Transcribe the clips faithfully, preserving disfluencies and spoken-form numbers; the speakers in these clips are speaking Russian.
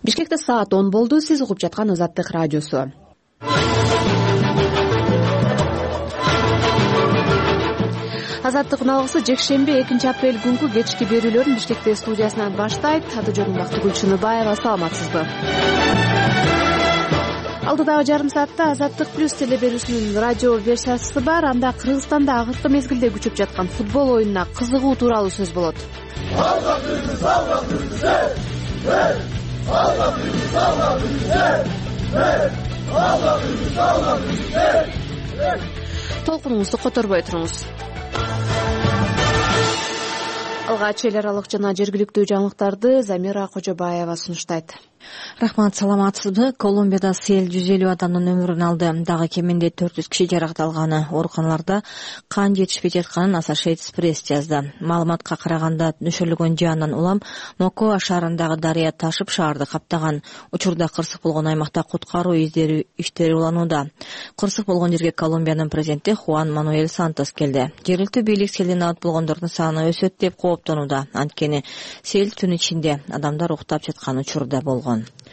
Бишкекте саат он болду. Сиз угуп жаткан Азаттык радиосу. Азаттыктын алгысы жекшемби экинчи апрель күнкү кечки берүүлөрүн Бишкекте студиясынан баштайт. Аты жөнүм Бактыгүл Чыныбаева. Саламатсызбы? Алдыдагы жарым саатта Азаттык плюс телеберүүсүнүн радио версиясы бар. Анда Кыргызстанда акыркы мезгилде күчөп жаткан футбол оюнуна кызыгуу тууралуу сөз болот. Толкунуңузду которбой туруңуз. Алгач эл аралык жана жергиликтүү жаңылыктарды Замира Кожобаева сунуштайт. Рахмат, саламатсызбы? Колумбияда сел жүз элүү адамдын өмүрүн алды. Дагы кеминде төрт жүз киши жаракат,алганы. Ооруканаларда кан жетишпей жатканын Associated Press жазды. Маалыматка караганда нөшөрлөгөн жаандан улам Мокоа шаарындагы дарыя ташып шаарды каптаган. Учурда кырсык болгон аймакта куткаруу иштери уланууда. Кырсык болгон жерге Колумбиянын президенти Хуан Мануэль Сантос келди. Жергиликтүү бийлик селден абат болгондордун саны өсөт деп кооптонууда. Анткени сел түн ичинде адамдар уктап жаткан учурда болгон.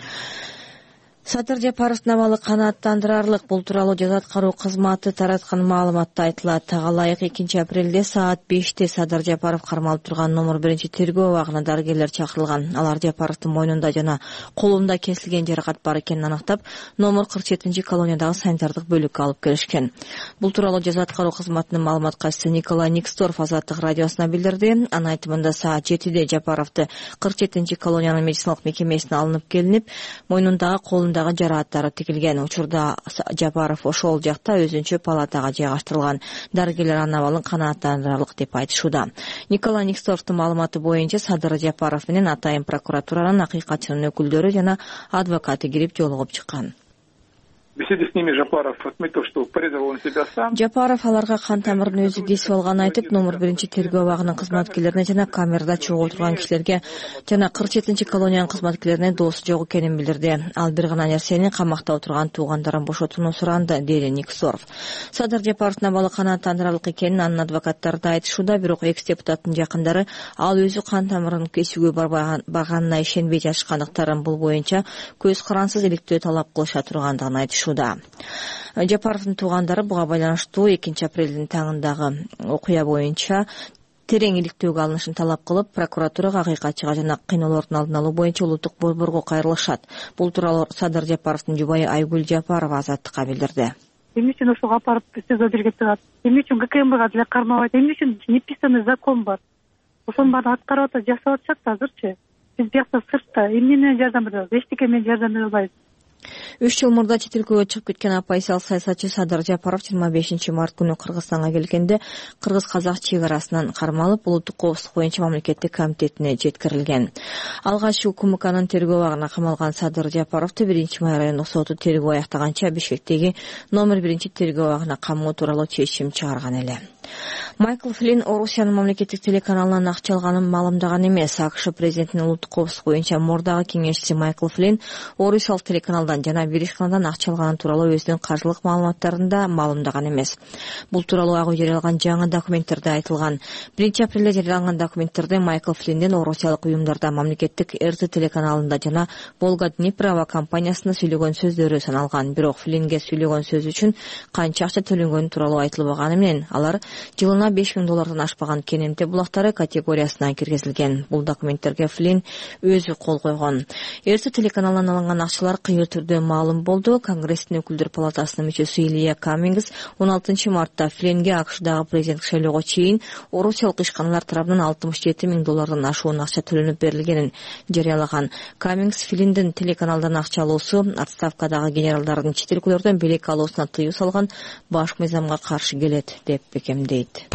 Садыр Жапаровдун абалы канааттандырарлык. Бул тууралуу жаза аткаруу кызматы тараткан маалыматта айтылат. Тагалайык экинчи апрелде саат беште Садыр Жапаров кармалып турган номер биринчи тергөө абагына дарыгерлер чакырылган. Алар Жапаровдун мойнунда жана колунда кесилген жаракат бар экенин аныктап, номер кырк жетинчи колониядагы санитардык бөлүккө алып келишкен. Бул тууралуу жаза аткаруу кызматынын маалымат катчысы Николай Никсторф Азаттык радиосуна билдирди. Анын айтымында саат жетиде Жапаровду кырк жетинчи колониянын медициналык мекемесине алынып келинип, мойнундагы колун жарааттары тигилген. Учурда Жапаров ошол жакта өзүнчө палатага жайгаштырылган. Дарыгерлер анын абалын канааттандырарлык деп айтышууда. Николай Никсторфтун маалыматы боюнча Садыр Жапаров менен атайын прокуратуранын акыйкатчынын өкүлдөрү жана адвокаты кирип жолугуп чыккан. В беседе с ними Жапаров отметил, что порезал он себя сам. Жапаров аларга кан тамырын өзү кесип алганын айтып, номер биринчи тергөө абагынын кызматкерлерине жана камерада чогуу турган кишилерге жана кырк жетинчи колониянын кызматкерлерине доосу жок экенин билдирди. Ал бир гана нерсени камакта отурган туугандарын бошотууну суранды, деди Никсоров. Садыр Жапаровдун абалы канааттандырарлык экенин анын адвокаттары да айтышууда, бирок экс-депутаттын жакындары ал өзү кан тамырын кесүүгө барганына ишенбей жатышкандыктарын, бул боюнча көз карансыз иликтөө талап кылыша тургандыгын айтышууда. Жапаровдун туугандары буга байланыштуу экинчи апрелдин таңындагы окуя боюнча терең иликтөөгө алынышын талап кылып, прокуратурага, акыйкатчыга жана кыйноолордун алдын алуу боюнча улуттук борборго кайрылышат. Бул тууралуу Садыр Жапаровдун жубайы Айгүл Жапарова Азаттыкка билдирди. Эмне үчүн ошого апарып СИЗО жерге тыгат? Эмне үчүн ГКМБга деле кармабайт? Эмне үчүн неписанный закон бар? Ошонун баарын аткарып атат, жасап атышат азырчы. Биз биякта сыртта эмне менен жардам беребиз? Эчтеке менен жардам бере албайбыз. Үч жыл мурда чет өлкөгө чыгып кеткен оппозициялык саясатчы Садыр Жапаров жыйырма бешинчи март күнү Кыргызстанга келгенде кыргыз-казак чек арасынан кармалып, улуттук коопсуздук боюнча мамлекеттик комитетине жеткирилген. Алгач УКМКнын тергөө абагына камалган Садыр Жапаровду биринчи май райондук соту тергөө аяктаганча Бишкектеги номер биринчи тергөө абагына камоо тууралуу чечим чыгарган эле. Майкл Флинн Орусиянын мамлекеттик телеканалынан акча алганын маалымдаган эмес. АКШ президентинин улуттук коопсуздук боюнча мурдагы кеңешчиси Майкл Флинн Орусиялык телеканалдан жана Биришканадан акча алганын тууралуу өзүнүн каржылык маалыматтарында маалымдаган эмес. Бул тууралуу ак үй жарыяланган жаңы документтерде айтылган. биринчи апрелде жарыяланган документтерде Майкл Флинндин Орусиялык уюмдарда, мамлекеттик РТ телеканалында жана Волга Днепрова компаниясында сүйлөгөн сөздөрү саналган. Бирок Флиннге сүйлөгөн сөз үчүн канча акча төлөнгөнү тууралуу айтылбаганы менен алар жылына беш миң доллардан ашпаган кененте булактары категориясына киргизилген. Бул документтерге Флинн өзү кол койгон. РТ телеканалынан алынган акчалар кыйыр түрдө маалым болду. Конгресстин өкүлдөр палатасынын мүчөсү Илья Камингс он алтынчы мартта Флиннге АКШдагы президенттик шайлоого чейин Орусиялык ишканалар тарабынан алтымыш жети миң доллардан ашуун акча төлөнүп берилгенин жарыялаган. Камингс Флинндин телеканалдан акча алуусу отставкадагы генералдардын чет өлкөлөрдөн белек алуусуна тыюу салган башкы мыйзамга каршы келет деп бекемдейт.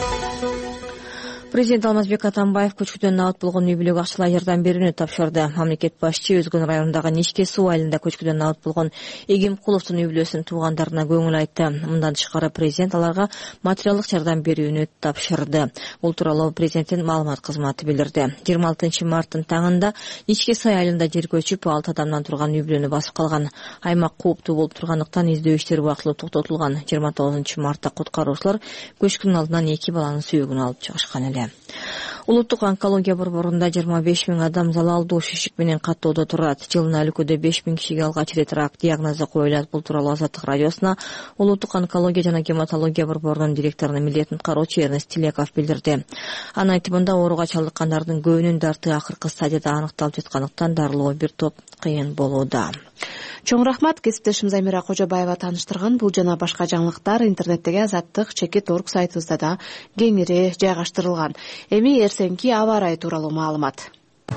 Президент Алмазбек Атамбаев көчкүдөн абат болгон үй бүлөгө акчалай жардам берүүнү тапшырды. Мамлекет башчы Өзгөн районундагы Ничке суу айылында көчкүдөн абат болгон Эгемкуловдун үй бүлөсүнүн туугандарына көңүл айтты. Мындан тышкары президент аларга материалдык жардам берүүнү тапшырды. Бул тууралуу президенттин маалымат кызматы билдирди. жыйырма алтынчы марттын таңында Ничке суу айылында жер көчүп алты адамдан турган үй бүлөнү басып калган. Аймак кооптуу болуп тургандыктан издөө иштери убактылуу токтотулган. жыйырма тогузунчу мартта куткаруучулар көчкүнүн алдынан эки баланын сүйөгүн алып чыгышкан эле. берилди. Улуттук онкология борборунда жыйырма беш миң адам залалдуу шишик менен каттоодо турат. Жылына өлкөдө беш миң кишиге алгач рет рак диагнозу коюлат. Бул тууралуу Азаттык радиосуна улуттук онкология жана гематология борборунун директорунун милдетин кароочу Эрнест Тилеков билдирди. Анын айтымында ооруга чалдыккандардын көбүнүн дарты акыркы стадияда аныкталып жаткандыктан дарылоо бир топ кыйын болууда. Чоң рахмат. Кесиптешим Замира Кожобаева тааныштырган бул жана башка жаңылыктар интернеттеги Азаттык чекит орг сайтыбызда да кеңири жайгаштырылган. Эми эртеңки аба ырайы тууралуу маалымат.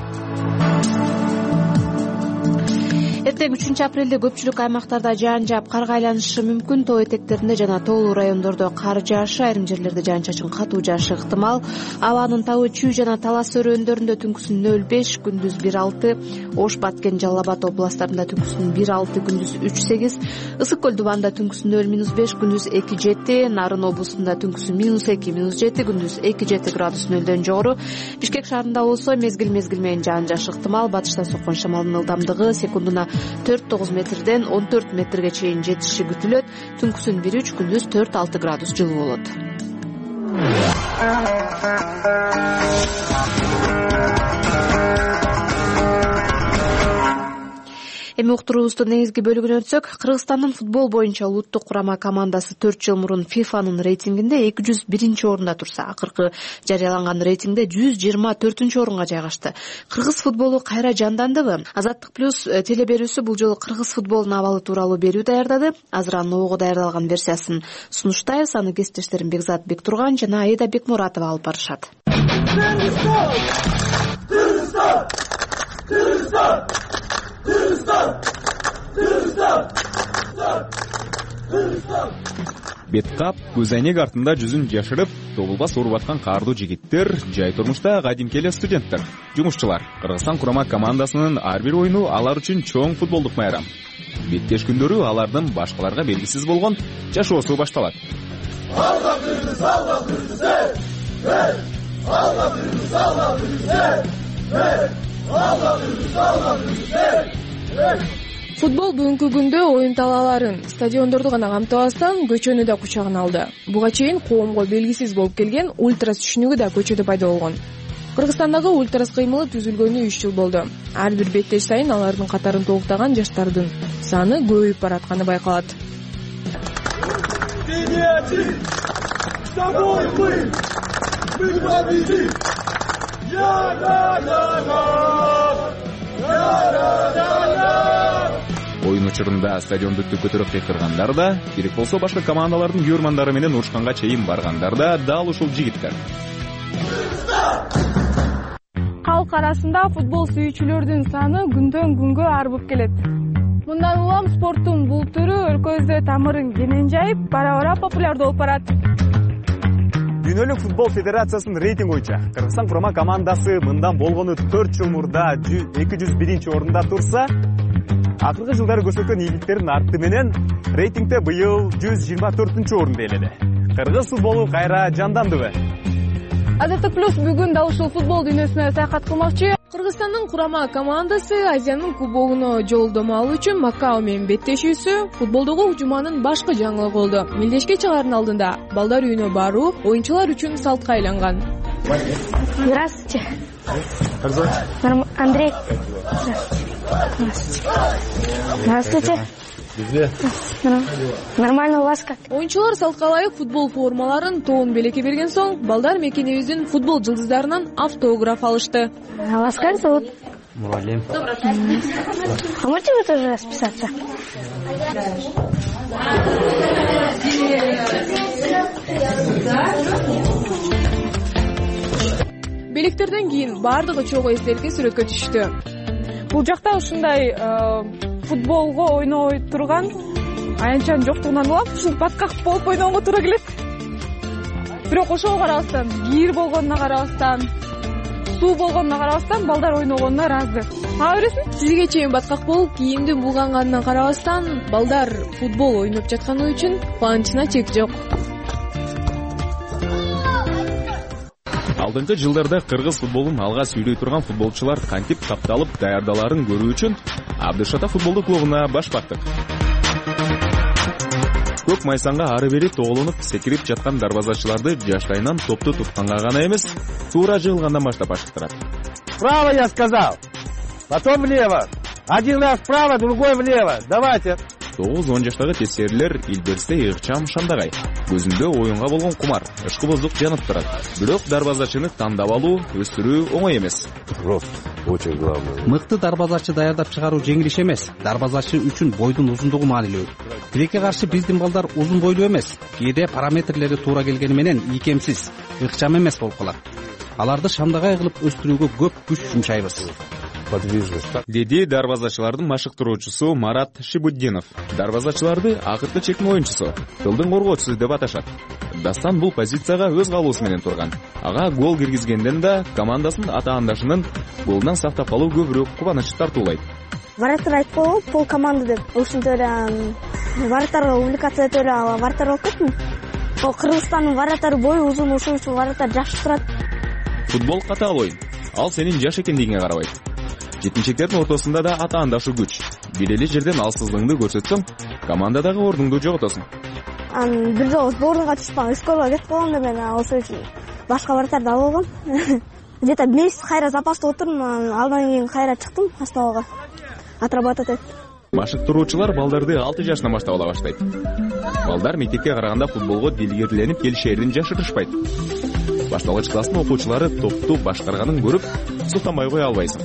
Эртең үчүнчү апрелде көпчүлүк аймактарда жаан жаап карга айланышы мүмкүн. Тоо этектеринде жана тоолуу райондордо кар жаашы, айрым жерлерде жаан-чачын катуу жаашы ыктымал. Абанын табы чүй жана Талас өрөөндөрүндө түнкүсүн нөл беш, күндүз бир алты, Ош, Баткен, Жалал Абад областтарында түнкүсүн бир алты, күндүз үч сегиз, Ысык көл дубанда түнкүсүн нөл минус беш, күндүз эки жети, Нарын облусунда түнкүсүн минус эки, минус жети, күндүз эки жети градус нөлдөн жогору. Бишкек шаарында болсо мезгил мезгил менен жаан жаашы ыктымал. Батыштан соккон шамалдын ылдамдыгы секундуна төрт тогуз метрден он төрт метрге чейин жетиши күтүлөт. Түнкүсүн бир үч, күндүз төрт алты градус жылуу болот. Эми уктуруубуздун негизги бөлүгүнө өтсөк, Кыргызстандын футбол боюнча улуттук курама командасы төрт жыл мурун фифанын рейтингинде эки жүз биринчи орунда турса, акыркы жарыяланган рейтингде жүз жыйырма төртүнчү орунга жайгашты. Кыргыз футболу кайра жандандыбы? Азаттык плюс телеберүүсү бул жолу кыргыз футболунун абалы тууралуу берүү даярдады. Азыр анын ого даярдалган версиясын сунуштайбыз. Аны кесиптештерим Бекзат Бектурган жана Айда Бекмуратова алып барышат. Беткап, көз айнек артында жүзүн жашырып, тобулбас уруп аткан каардуу жигиттер, жай турмушта кадимки эле студенттер, жумушчулар. Кыргызстан курама командасынын ар бир оюну алар үчүн чоң футболдук майрам. Беттеш күндөрү алардын башкаларга белгисиз болгон жашоосу башталат. Алга кыргыз, алга кыргыз, эй! Алга кыргыз, алга кыргыз, эй! Алга кыргыз, алга кыргыз, эй! Футбол бүгүнкү күндө оюн талааларын, стадиондорду гана камтабастан көчөнү да кучагына алды. Буга чейин коомго белгисиз болуп келген ультрас түшүнүгү да көчөдө пайда болгон. Кыргызстандагы ультрас кыймылы түзүлгөнү үч жыл болду. Ар бир беттеш сайын алардын катарын толуктаган жаштардын саны көбөйүп баратканы байкалат. Оюн учурунда стадионду түп көтөрүп кыйкыргандар да, керек болсо башка командалардын күйөрмандары менен урушканга чейин баргандар да дал ушул жигиттер. Калк арасында футбол сүйүүчүлөрдүн саны күндөн күнгө арбып келет. Мындан улам спорттун бул түрү өлкөбүздө тамырын кенен жайып, бара-бара популярдуу болуп барат. Дүйнөлүк футбол федерациясынын рейтинг боюнча Кыргызстан курама командасы мындан болгону төрт жыл мурда эки жүз биринчи орунда турса, акыркы жылдары көрсөткөн ийгиликтердин арты менен рейтингде быйыл жүз жыйырма төртүнчү орунда ээледи. Кыргыз футболу кайра жандандыбы? Азаттык плюс бүгүн дал ушул футбол дүйнөсүнө саякат кылмакчы. Кыргызстандын курама командасы Азиянын кубогуна жолдомо алуу үчүн Макао менен беттешүүсү футболдогу жуманын башкы жаңылыгы болду. Мелдешке чыгаардын алдында балдар үйүнө баруу оюнчулар үчүн салтка айланган. Здравствуйте. Андрей. Здравствуйте. Нормально, у вас как? Оюнчулар салтка ылайык футбол формаларын тоон белекке берген соң, балдар мекенебиздин футбол жылдыздарынан автограф алышты. А вас как зовут? Муралим. А можете вы тоже расписаться? Белектерден кийин бардыгы чогуу эстеликке сүрөткө түштү. Бул жакта ушундай футболго ойной турган аянтчанын жоктугунан улам ушул баткак болуп ойногонго туура келет. Бирок ошого карабастан, кийир болгонуна карабастан, суу болгонуна карабастан балдар ойногонуна ыраазы. А бересиң? Сизге чейин баткак болуп, кийимдин булганганына карабастан, балдар футбол ойноп жатканы үчүн кубанычына чек жок. Алдыңкы жылдарда кыргыз футболун алга сүйлөй турган футболчулар кантип капталып даярдаларын көрүү үчүн Абдышата футболдук клубуна баш бактык. көк майсанга ары бери тоголонуп секирип жаткан дарбазачыларды жаштайынан топту тутканга гана эмес, туура жыгылгандан баштап ашыктырат. Вправо, я сказал, потом влево. Один раз вправо, другой влево. Давайте. тогуз он жаштагы тескерилер илберсе ыгчам шамдагай. Көзүндө оюнга болгон кумар, ышкыбоздук жанып турат. Бирок дарбазачыны тандап алуу, өстүрүү оңой эмес. Рост очень главное. Мыкты дарбазачы даярдап чыгаруу жеңил иш эмес. Дарбазачы үчүн бойдун узундугу маанилүү. Тилекке каршы биздин балдар узун бойлуу эмес. Кээде параметрлери туура келгени менен ийкемсиз, ыкчам эмес болуп калат. Аларды шамдагай кылып өстүрүүгө көп күч жумшайбыз. Деди дарбазачылардын машыктыруучусу Марат Шибуддинов. Дарбазачыларды акыркы чектин оюнчусу, тылдын коргоочусу деп аташат. Дастан бул позицияга өз калуусу менен турган. Ага гол киргизгенден да командасынын атаандашынын голунан сактап калуу көбүрөөк кубаныч тартуулайт. Вратарь айтып койгон, пол команда деп. Ушинтип эле вратарга увлекаться этип эле вратарь болуп кеттим. Ол Кыргызстандын вратары бою узун, ошол үчүн вратарь жакшы турат. Футбол катаал оюн. Ал сенин жаш экендигиңе карабайт. Жетинчектердин ортосунда да атаандашы күч. Бир эле жерден алсыздыгыңды көрсөтсөң, командадагы ордуңду жоготосуң. Ан бир жолу сборныйга түшпөм, школага кетип калгам да мен ошол үчүн башка вратарды алып алгам. Где-то месяц кайра запаста отурдум, андан кийин кайра чыктым основага. Отрабатывать этип. Машыктыруучулар балдарды алты жашынан баштап ала баштайт. Балдар мектепке караганда футболго дилгерленип келишерин жашырышпайт. Башталгыч класстын окуучулары топту башкарганын көрүп, суктанбай кое албайсың.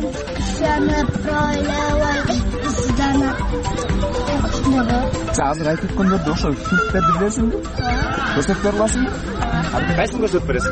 Азыр айтып өткөндөрдү ошо фильмдерди билесиңби? Көрсөтүп бере аласыңбы? Кайсын көрсөтүп бересиң?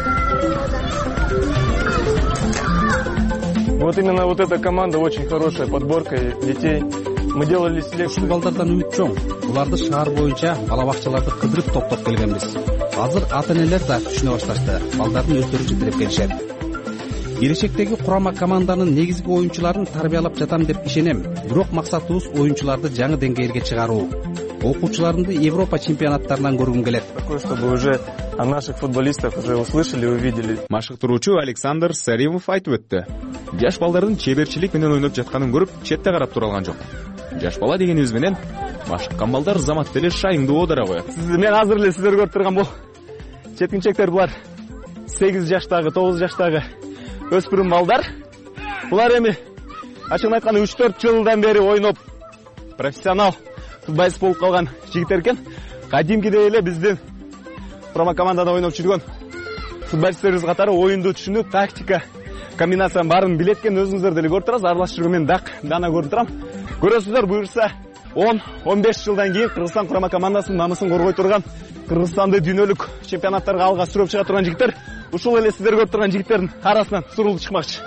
Вот именно вот эта команда очень хорошая подборка детей. Мы делали селекцию. Ушул балдардан үмүт чоң. Буларды шаар боюнча бала бакчаларды кыдырып топтоп келгенбиз. Азыр ата-энелер да түшүнө башташты. Балдардын өздөрү жетелеп келишет. Келечектеги курама команданын негизги оюнчуларын тарбиялап жатам деп ишенем. Бирок максатыбыз оюнчуларды жаңы деңгээлге чыгаруу. Окуучуларымды Европа чемпионаттарынан көргүм келет. Такое, чтобы уже о наших футболистах уже услышали, увидели. Машыктыруучу Александр Саримов айтып өттү. Жаш балдардын чеберчилик менен ойноп жатканын көрүп, четте карап тура алган жок. Жаш бала дегенибиз менен машыккан балдар замат деле шайыңды оодара коет. Мен азыр эле сиздер көрүп турган бул четкинчектер, булар сегиз жаштагы, тогуз жаштагы өспүрүм балдар. Булар эми ачыгын айтканда үч төрт жылдан бери ойноп профессионал футболист болуп калган жигиттер экен. Кадимкидей эле биздин промо командада ойноп жүргөн футболисттерибиз катары оюнду түшүнүп, тактика, комбинациянын баарын билет экен. Өзүңүздөр деле көрүп турасыз, аралашып жүргөн мен дак дана көрүп турам. Көрөсүздөр, буюрса он он беш жылдан кийин Кыргызстан курама командасынын намысын коргой турган, Кыргызстанды дүйнөлүк чемпионаттарга алга сүрөп чыга турган жигиттер ушул эле сиздер көрүп турган жигиттердин арасынан сурулуп чыкмакчы.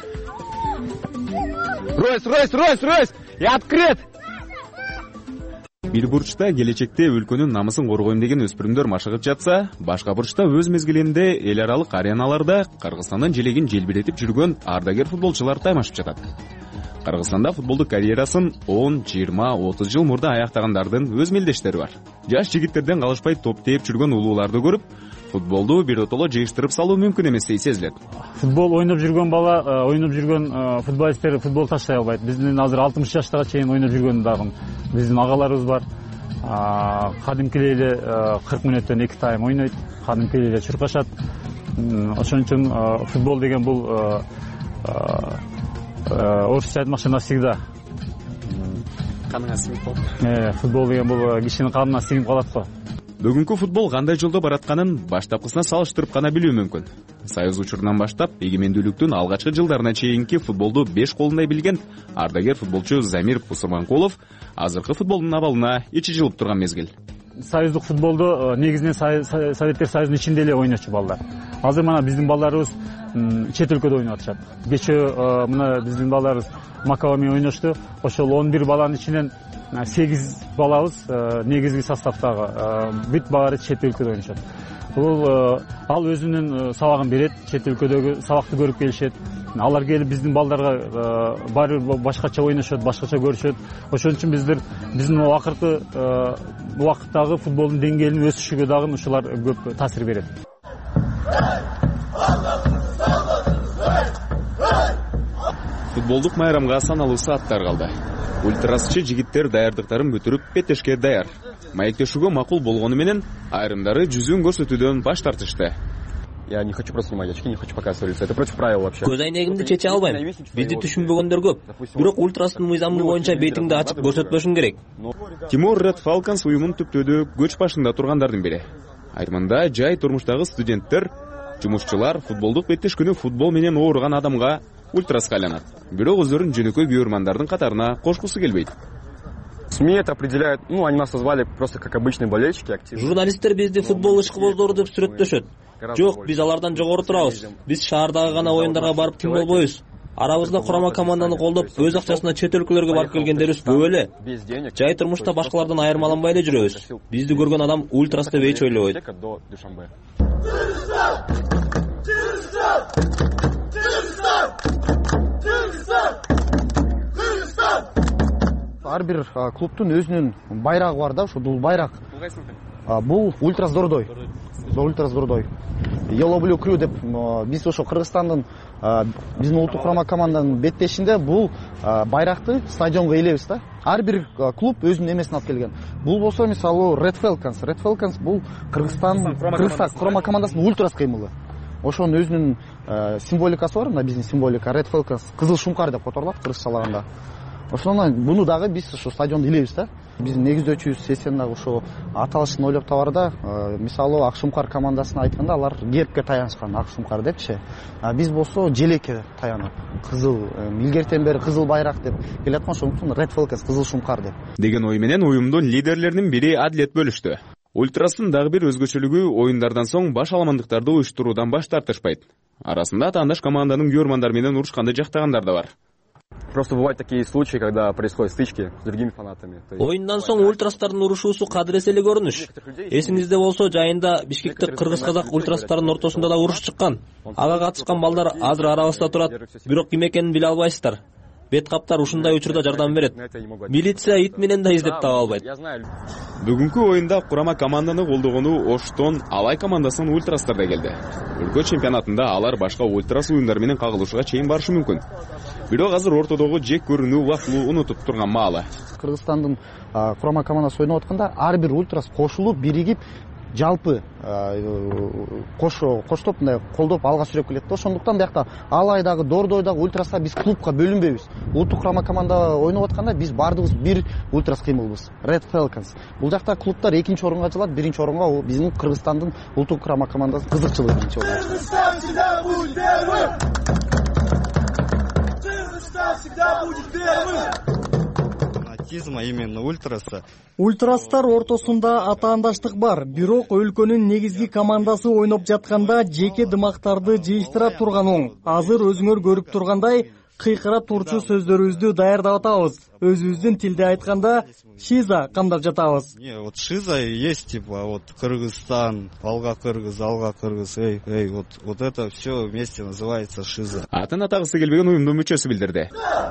Ройс, Ройс, Ройс, Ройс! Я открыт! Бир бурчта келечекте өлкөнүн намысын коргойм деген өспүрүмдөр машыгып жатса, башка бурчта өз мезгилинде эл аралык ареналарда Кыргызстандын желегин желбиретип жүргөн ардагер футболчулар таймашып жатат. Кыргызстанда футболдук карьерасын он, жыйырма, отуз жыл мурда аяктагандардын өз мелдештери бар. Жаш жигиттерден калышпай топ тээп жүргөн улууларды көрүп, футболду бир отоло жыйыштырып салуу мүмкүн эместей сезилет. Футбол ойноп жүргөн бала, ойноп жүргөн футболисттер футбол таштай албайт. Биздин азыр алтымыш жаштага чейин ойноп жүргөн дагы биздин агаларыбыз бар. Кадимкидей эле кырк мүнөттөн эки тайм ойнойт, кадимкидей эле чуркашат. Ошон үчүн футбол деген бул орусча айтмакчы навсегда. Каныңа сиңип калат. Футбол деген бул кишинин канына сиңип калат го. Бүгүнкү футбол кандай жолдо баратканын баштапкысына салыштырып гана билүү мүмкүн. Союз учурунан баштап эгемендүүлүктүн алгачкы жылдарына чейинки футболду беш колундай билген ардагер футболчу Замир Пусурманкулов азыркы футболдун абалына ичи жылып турган мезгил. Союздук футболду негизинен Советтер Союзунун ичинде эле ойночу балдар. Азыр мына биздин балдарыбыз чет өлкөдө ойноп атышат. Кечээ мына биздин балдарыбыз Макаоми ойношту. Ошол он бир баланын ичинен сегиз балабыз негизги составдагы, бүт баары чет өлкөдө ойношот. Бул ал өзүнүн сабагын берет, чет өлкөдөгү сабакты көрүп келишет. Алар келип биздин балдарга баары башкача ойношот, башкача көрүшөт. Ошон үчүн биздер биздин акыркы убакыттагы футболдун деңгээлинин өсүшүгө дагы ушулар көп таасир берет. футболдук майрамга саналуу сааттар калды. Ультрасчы жигиттер даярдыктарын бүтүрүп беттешке даяр. Маектешүүгө макул болгону менен айрымдары жүзүн көрсөтүүдөн баш тартышты. Я не хочу просто снимать очки, не хочу показывать лицо. Это против правил вообще. Көз айнегимди чече албайм. Бизди түшүнбөгөндөр көп. Бирок ультрастын мыйзамы боюнча бетиңди ачык көрсөтпөшүң керек. Тимур Ред Falcons уюмун түптөөдө көч башында тургандардын бири. Айтымында жай турмуштагы студенттер, жумушчулар футболдук беттешкүнү футбол менен ооруган адамга ультраска айланат. Бирок өздөрүн жөнөкөй күйөрмандардын катарына кошкусу келбейт. СМИ это определяют, ну, они нас назвали просто как обычные болельщики, активные. Журналисттер бизди футбол ишкыбоздору деп сүрөттөшөт. Жок, биз алардан жогору турабыз. Биз шаардагы гана оюндарга барып ким болбойбуз. Арабызда курама команданы колдоп, өз акчасына чет өлкөлөргө барып келгендерибиз көп эле. Жай турмушта башкалардан айырмаланбай эле жүрөбүз. Бизди көргөн адам ультрас деп эч ойлобойт. Ар бир клубтун өзүнүн байрагы бар да, ошо бул байрак. Бул ультрас дордой. Ультрас дордой. Yellow Blue Crew деп биз ошо Кыргызстандын биздин улуттук курама команданын беттешинде бул байракты стадионго илебиз да. Ар бир клуб өзүнүн эмесин алып келген. Бул болсо мисалы Red Falcons. Red Falcons бул Кыргызстан Кыргызстан курама командасынын ультрас кыймылы. Ошонун өзүнүн символикасы бар, мына биздин символика Red Falcons кызыл шумкар деп которулат кыргызчалаганда. Ошондон буну дагы биз ошо стадиондо илебиз да. Биздин негиздөөчүбүз сессияны дагы ошо аталышын ойлоп табарда, мисалы Ак Шумкар командасына айтканда алар гербке таянышкан, Ак Шумкар депчи. Биз болсо желекке таянып, кызыл, илгертен бери кызыл байрак деп келаткан, ошондуктан Red Falcons кызыл шумкар деп. Деген ой менен уюмдун лидерлеринин бири Адлет бөлүштү. Ультрастын дагы бир өзгөчөлүгү оюндардан соң баш аламандыктарды уюштуруудан баш тартышпайт. Арасында атаандаш команданын күйөрмандар менен урушканды жактагандар да бар. Просто бывают такие случаи, когда происходят стычки с другими фанатами. Оюндан соң ультрастардын урушуусу кадырес эле көрүнүш. Эсиңизде болсо, жайында Бишкекте кыргыз-казак ультрастарынын ортосунда да уруш чыккан. Ага катышкан балдар азыр арабызда турат, бирок ким экенин биле албайсыздар. Бет каптар ушундай учурда жардам берет. Милиция ит менен да издеп таба албайт. Бүгүнкү оюнда курама команданы колдогону Оштон Алай командасынын ультрастары да келди. Өлкө чемпионатында алар башка ультрас уюндар менен кагылышууга чейин барышы мүмкүн. Бирок азыр ортодогу жек көрүнүү убактылуу унутуп турган маалы. Кыргызстандын курама командасы ойноп атканда ар бир ультрас кошулуп, биригип, жалпы кошо коштоп мындай колдоп алга сүрөп келет да. Ошондуктан биякта Алайдагы, Дордойдагы ультраста биз клубка бөлүнбөйбүз. Улуттук курама команда ойноп атканда биз бардыгыбыз бир ультрас кыймылбыз. Red Falcons. Бул жакта клубтар экинчи орунга жылат, биринчи орунга биздин Кыргызстандын улуттук курама командасы кызыкчылыгы биринчи орунга. Всегда будет первым. Фанатизма именно ультраса. Ультрастар ортосунда атаандаштык бар, бирок өлкөнүн негизги командасы ойноп жатканда жеке дымактарды жыйыштыра турган оң. Азыр өзүңөр көрүп тургандай кыйкыра турчу сөздөрүбүздү даярдап атабыз. Өзүбүздүн тилде айтканда шиза камдап жатабыз. Не, вот шиза есть типа вот Кыргызстан, алга кыргыз, алга кыргыз, эй, эй, вот вот это все вместе называется шиза. Атын атагысы келбеген уюмдун мүчөсү билдирди.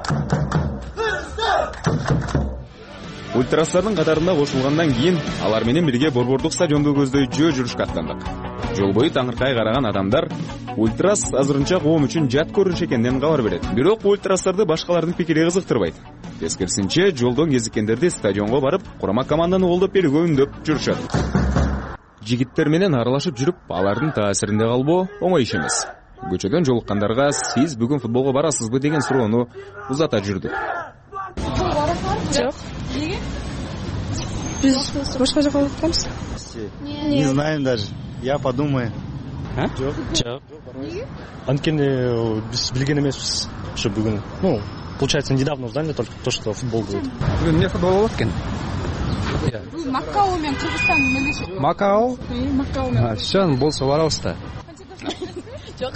Ультрастардын катарында кошулгандан кийин алар менен бирге Борбордук стадионду көздөй жөө жүрүшкө аттандык. Жол бою таңыркай караган адамдар ультрас азырынча коом үчүн жат көрүнүш экенден кабар берет. Бирок ультрастарды башкалардын пикири кызыктырбайт. Тескерисинче, жолдон кезиккендерди стадионго барып, курама команданы колдоп берүүгө үндөп жүрүшөт. Жигиттер менен аралашып жүрүп, алардын таасиринде калбоо оңой иш эмес. Көчөдөн жолуккандарга сиз бүгүн футболго барасызбы деген суроону узата жүрдүк. Жок. Неге? Биз башка жака барабыз. Не знаем даже. Я подумаю. А? Жок. Жок. Анткени биз билген эмеспиз. Ошо бүгүн. Ну, получается, недавно узнали только то, что футбол будет. Бүгүн эмне футбол болот экен? Макао менен Кыргызстан мелдешет. Макао? Макао менен. Все, болсо барабыз да. Жок.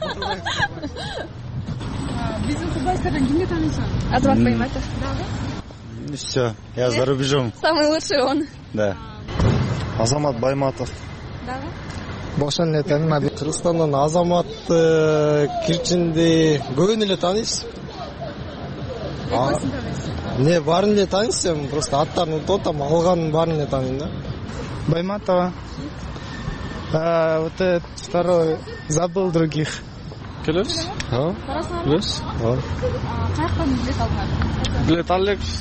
Биздин футболистерден кимди тааныйсың? Азамат Байматов. Все, я за рубежом. Самый лучший он. Да. Азамат Байматов. Да. Башан эле тааныйм. Кыргызстандан Азамат Кирчинди көбүн эле тааныйбыз. Не, баарын эле тааныйсың, просто аттарын унутуп атам, алганын баарын эле тааныйм да. Байматова. Вот этот второй забыл других. келебиз. Ооба. Келебиз. Ооба. Каяктан билет алдыңар? Билет ала элекпиз.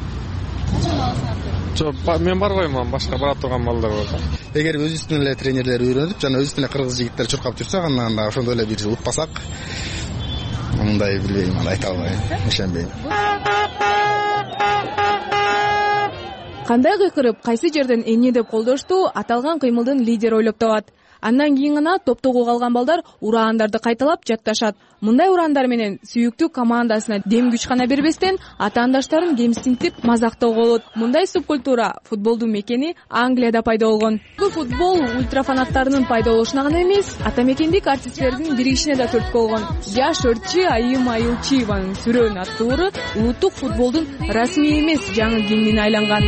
Жок, мен барбайм, башка бара турган балдар бар. Эгер өзүбүздүн эле тренерлер үйрөнүп, жана өзүбүздүн эле кыргыз жигиттер чуркап жүрсө, анда ошондой эле бир утпасак, мындай билбейм, айта албайм, ишенбейм. Кандай кыйкырып, кайсы жерден эмне деп колдошту, аталган кыймылдын лидери ойлоп табат. Андан кийин гана топтогу калган балдар ураандарды кайталап жатташат. Мындай ураандар менен сүйүктүү командасына дем күч гана бербестен, атаандаштарын кемсинтип мазактоого болот. Мындай субкультура футболдун мекени Англияда пайда болгон. Бул футбол ультрафанаттарынын пайда болушуна гана эмес, атамекендик артисттердин биригишине да түрткү болгон. Жаш өртчү Айым Айылчиеванын сүрөөнүн аттууру улуттук футболдун расмий эмес жаңы гимнине айланган.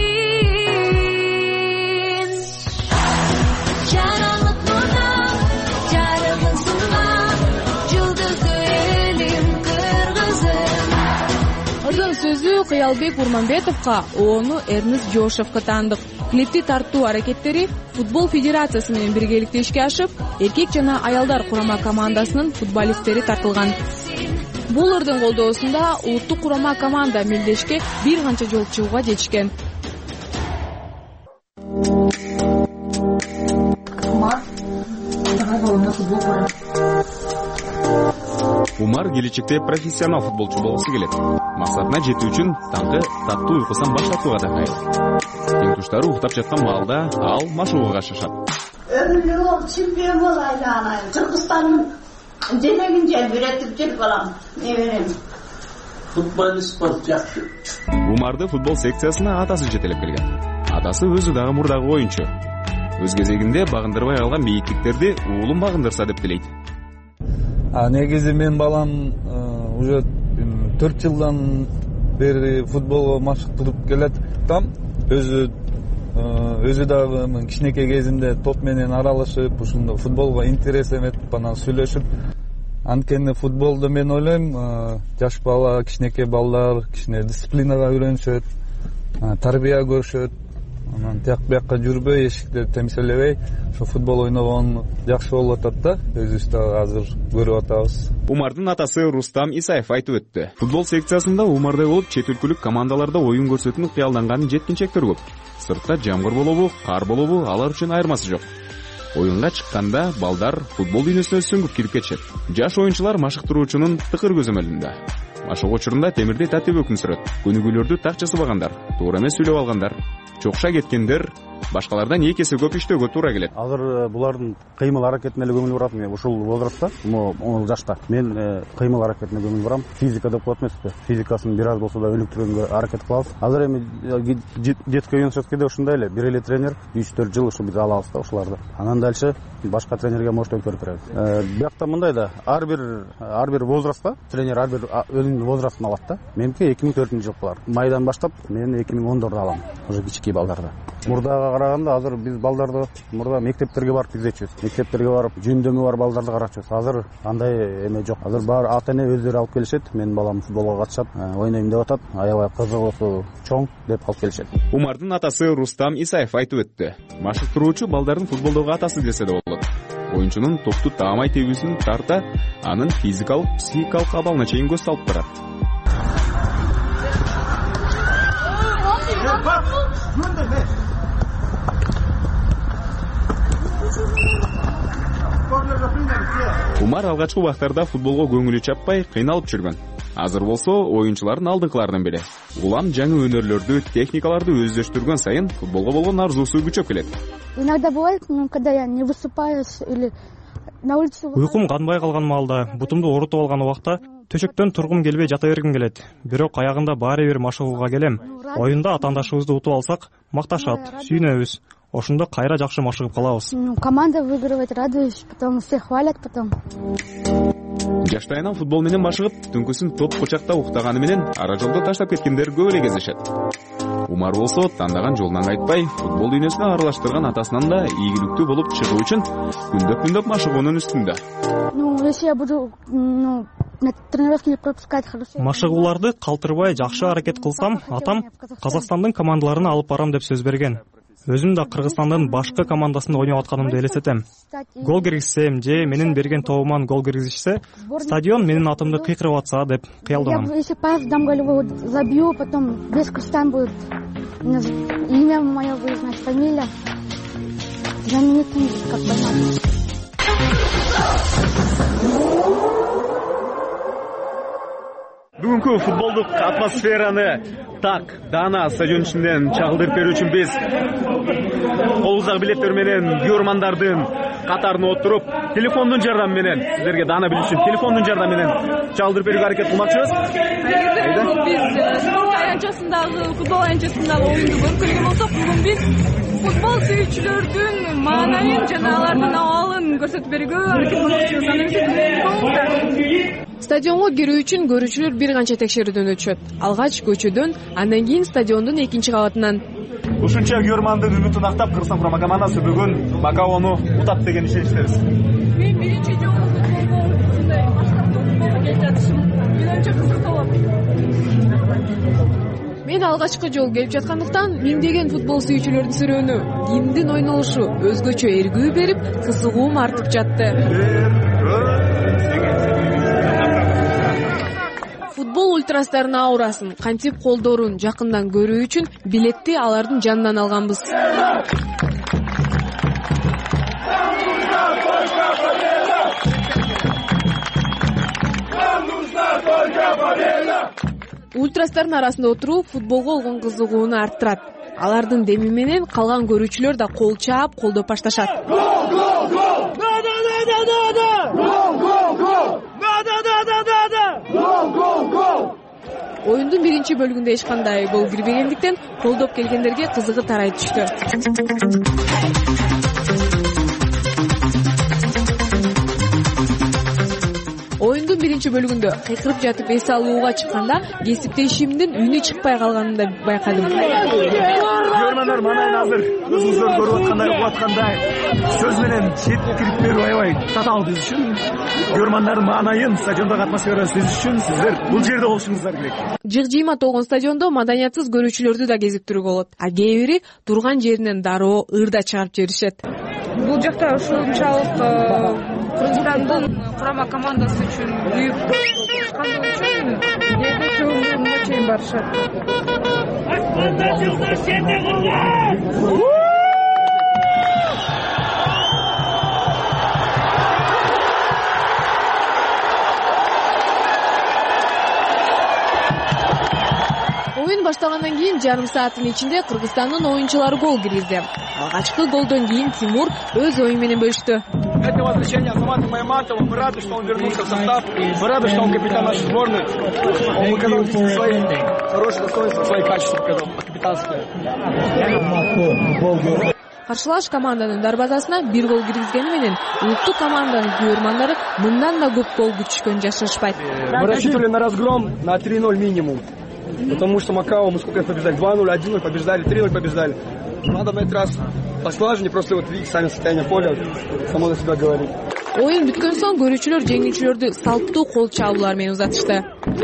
Ырдын сөзү Кыялбек Урманбетовго, оону Эрнест Жошевго таандык. Клипти тартуу аракеттери футбол федерациясы менен биргеликте ишке ашып, эркек жана аялдар курама командасынын футболисттери тартылган. Бул ырдын колдоосунда улуттук курама команда мелдешке бир канча жолу чыгууга жетишкен. Умар келечекте профессионал футболчу болгусу келет. Максатына жетүү үчүн таңкы таттуу уйкусун баштатууга да кайрылат. Тең туштары уктап жаткан маалда ал машыгууга шашат. Өмүрлүк болуп чемпион болайлы анан. Кыргызстандын денегин желбиретип жүр балам. Не берем? Футболист болуп жакшы. Умарды футбол секциясына атасы жетелеп келген. Атасы өзү дагы мурдагы оюнчу. Өз кезегинде багындырбай калган бийиктиктерди уулум багындырса деп тилейт. А негизи мен балам уже төрт жылдан бери футболго машыктырып келет. Там өзү өзү дагы кичинекей кезинде топ менен аралашып, ушундай футболго интерес эметип, анан сүйлөшүп, анткени футболду мен ойлойм, жаш бала, кичинекей балдар кичине дисциплинага үйрөнүшөт, тарбия көрүшөт. Анан тияк бияка жүрбөй, эшикти темселебей, ошо футбол ойногон жакшы болуп атат да, өзүбүз да азыр көрүп атабыз. Умардын атасы Рустам Исаев айтып өттү. Футбол секциясында Умардай болуп чет өлкөлүк командаларда оюн көрсөтүүнү кыялданган жеткинчектер көп. Сыртта жамгыр болобу, кар болобу, алар үчүн айырмасы жок. Оюнга чыкканда балдар футбол дүйнөсүнө сөңгүп кирип кетишет. Жаш оюнчулар машыктыруучунун тыкыр көзөмөлүндө. Машыгуу учурунда темирди татип өкүм сүрөт. Көнүгүүлөрдү так жасабагандар, туура эмес сүйлөп алгандар, чокша кеткендер башкалардан эки эсе көп иштөөгө туура келет. Азыр булардын кыймыл аракетине эле көңүл бурат. Мен ушул возрастта, он жашта мен кыймыл аракетине көңүл бурам. Физика деп коет эмеспи? Физикасын бир аз болсо да өнүктүргөнгө аракет кылабыз. Азыр эми детский университетке ушундай эле бир эле тренер үч төрт жыл ушу биз алабыз да ушуларды. Анан дальше башка тренерге может өткөрүп беребиз. Биякта мындай да, ар бир ар бир возрастта тренер ар бир өзүнүн возрастын алат да. Меники эки миң төртүнчү жыл булар. Майдан баштап мен эки миң он төрттө алам. Уже кички балдарда. Мурдага караганда азыр биз балдарды мурда мектептерге барып изечүбүз. Мектептерге барып жөндөмү бар балдарды карачубуз. Азыр андай эме жок. Азыр баары ата эне өздөрү алып келишет. Менин балам футболго катышат, ойнойм деп атат. Аябай кызыгуусу чоң деп алып келишет. Умардын атасы Рустам Исаев айтып өттү. Машыктыруучу балдардын футболдогу атасы десе да болот. Оюнчунун топту таамай тебүүсүн тарта, анын физикалык, психикалык абалына чейин көз салып барат. Умар алгачкы убактарда футболго көңүлү чаппай, кыйналып жүргөн. Азыр болсо оюнчулардын алдыңкыларынан бири. Улам жаңы өнөрлөрдү, техникаларды өздөштүргөн сайын футболго болгон арзуусу күчөп келет. Иногда бывает, когда я не высыпаюсь или на улице. Уйкум канбай калган маалда, бутумду оорутуп алган убакта төшөктөн тургум келбей жата бергим келет. Бирок аягында баары бир машыгууга келем. Оюнда атаандашыбызды утуп алсак, макташат, сүйүнөбүз. Ошондо кайра жакшы машыгып калабыз. Команда выигрывает, радуюсь, потом все хвалят потом. Жаштайынан футбол менен машыгып, түнкүсүн топ кучакта уктаганы менен ара жолдо таштап кеткендер көп эле кездешет. Умар болсо тандаган жолунан кайтпай, футбол дүйнөсүнө аралаштырган атасынан да ийгиликтүү болуп чыгуу үчүн күндөп-күндөп машыгуунун үстүндө. Ну, если я буду, ну, на тренировке пропускать хорошо. Машыгууларды калтырбай жакшы аракет кылсам, атам Казакстандын командаларына алып барам деп сөз берген. өзүм да Кыргызстандын башкы командасында ойноп атканымды элестетем. Гол киргизсем же менин берген тобуман гол киргизишсе, стадион менин атымды кыйкырып атса деп кыялданам. Если пас дам голевой, забью, потом без крестан будет имя мое будет, значит, фамилия. Знаменитым, как бы. Бүгүнкү футболдук атмосфераны так Дана стадион ичинден чагылдырып берүү үчүн биз колубуздагы билеттер менен көрөрмандардын катарына отуруп, телефондун жардамы менен сиздерге Дана билиш үчүн телефондун жардамы менен чагылдырып берүүгө аракет кылмакчыбыз. Биз спорт аянтчасындагы, футбол аянтчасындагы оюнду көрүп келген болсок, бүгүн биз футбол сүйүүчүлөрдүн маанайын жана алардын абалын көрсөтүп берүүгө аракет кылмакчыбыз. Стадионго кирүү үчүн көрүүчүлөр бир канча текшерүүдөн өтүшөт. Алгач көчөдөн, андан кийин стадиондун экинчи кабатынан. Ушунча көрөрмандын үмүтүн актап Кыргызстан курама командасы бүгүн Макаону утат деген ишеничтебиз. Мен биринчи жолу ушундай башкарууга келип жатышым мен анча кызык болот. Мен алгачкы жолу келип жаткандыктан миңдеген футбол сүйүүчүлөрдүн сүрөөнү, кимдин ойнолушу өзгөчө эргүү берип, кызыгуум артып жатты. Футбол ультрастарынын аурасын, кантип колдорун жакындан көрүү үчүн билетти алардын жанынан алганбыз. Ультрастардын арасында отуруу футболго болгон кызыгууну арттырат. Алардын деми менен калган көрүүчүлөр да кол чаап, колдоп башташат. Оюндун биринчи бөлүгүндө эч кандай гол кирбегендиктен колдоп келгендерге кызыгы тарай түштү. Оюндун биринчи бөлүгүндө кыйкырып жатып эс алууга чыкканда кесиптешимдин үнү чыкпай калганын да байкадым. Көрөрмандар манайын азыр өзүңүздөр көрүп аткандай, угуп аткандай сөз менен жеткирип берүү аябай татаал биз үчүн. Көрөрмандардын маанайын, стадиондогу атмосферасы биз үчүн сиздер бул жерде болушуңуздар керек. Жык-жыйма толгон стадиондо маданиятсыз көрүүчүлөрдү да кезиктирүүгө болот. А кээ бири турган жеринен дароо ырда чыгарып жиберишет. Бул жакта ушунчалык Кыргызстандын курама командасы үчүн күйүп чыккандыгы үчүн кээде чөгүмгө чейин барышат. Оюн башталгандан кийин жарым сааттын ичинде Кыргызстандын оюнчулары гол киргизди. Алгачкы голдон кийин Тимур өз ою менен бөлүштү. Это возвращение Азамата Майматова. Мы рады, что он вернулся в состав. Мы рады, что он капитан нашей сборной. Он выказал свои хорошие достоинства, свои качества показал капитанские. Каршылаш команданын дарбазасына бир гол киргизгени менен улуттук команданын көрөрмандары мындан да көп гол күтүшкөн жашырышпайт. Мы рассчитывали на разгром на три ноль минимум. Потому что Макао мы сколько побеждали? два ноль, один ноль побеждали, три ноль побеждали. Надо на этот раз послаженнее, просто вот видите сами состояние поля, само за себя говорит. Оюн бүткөн соң көрүүчүлөр жеңүүчүлөрдү салттуу кол чабуулар менен узатышты.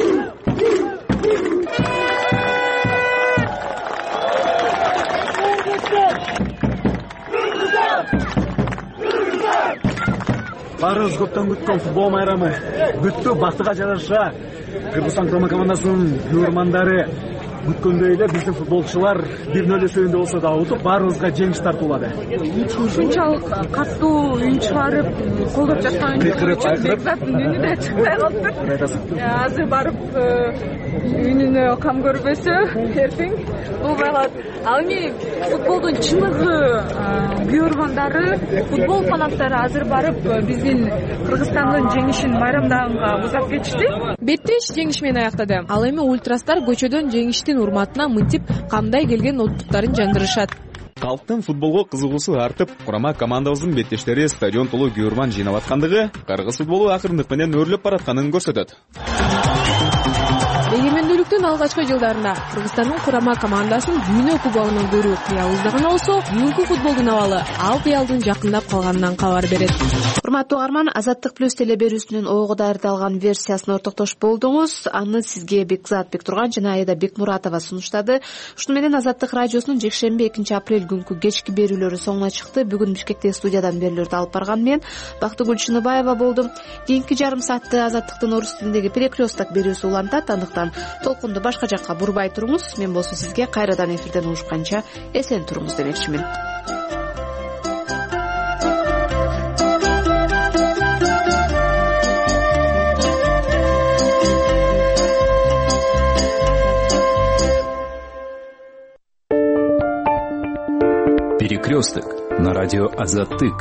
Баарыбыз көптөн күткөн футбол майрамы бүттү. Бактыга жараша Кыргызстан курама командасынын көрөрмандары күткөндөй эле биздин футболчулар бир ноль эсебинде болсо да утуп баарыбызга жеңиш тартуулады. Ушунчалык катуу үн чыгарып колдоп жаткан Бекзаттын үнү да чыкпай калыптыр. Азыр барып үнүнө кам көрбөсө эртең болбой калат. Ал эми футболдун чыныгы көрөрмандары, футбол фанаттары азыр барып биздин Кыргызстандын жеңишин майрамдаганга узап кетишти. Беттеш жеңиш менен аяктады. Ал эми ультрастар көчөдөн жеңиштин урматына мынтип кандай келген оттуктарын жандырышат. Калктын футболго кызыгуусу артып, курама командабыздын беттештери стадион толуу көрөрман жыйнап аткандыгы кыргыз футболу акырындык менен өрлөп баратканын көрсөтөт. Эгемендүүлүк жүзүүлүктүн алгачкы жылдарында Кыргызстандын курама командасын дүйнө кубогунан көрүү кыялыбызда гана болсо, бүгүнкү футболдун абалы ал кыялдын жакындап калганынан кабар берет. Урматтуу угарман, Азаттык плюс телеберүүсүнүн ойго даярдалган версиясына ортоктошуп болдуңуз. Аны сизге Бекзат Бектурган жана Айда Бекмуратова сунуштады. Ушуну менен Азаттык радиосунун жекшемби экинчи апрель күнкү кечки берүүлөрү соңуна чыкты. Бүгүн Бишкектеги студиядан берүүлөрдү алып барган мен Бактыгүл Чыныбаева болдум. Кийинки жарым саатты Азаттыктын орус тилиндеги перекресток берүүсү улантат. Андыктан толкунду башка жакка бурбай туруңуз. Мен болсо сизге кайрадан эфирден угушканча эсен туруңуз демекчимин. Перекресток на радио Азаттык.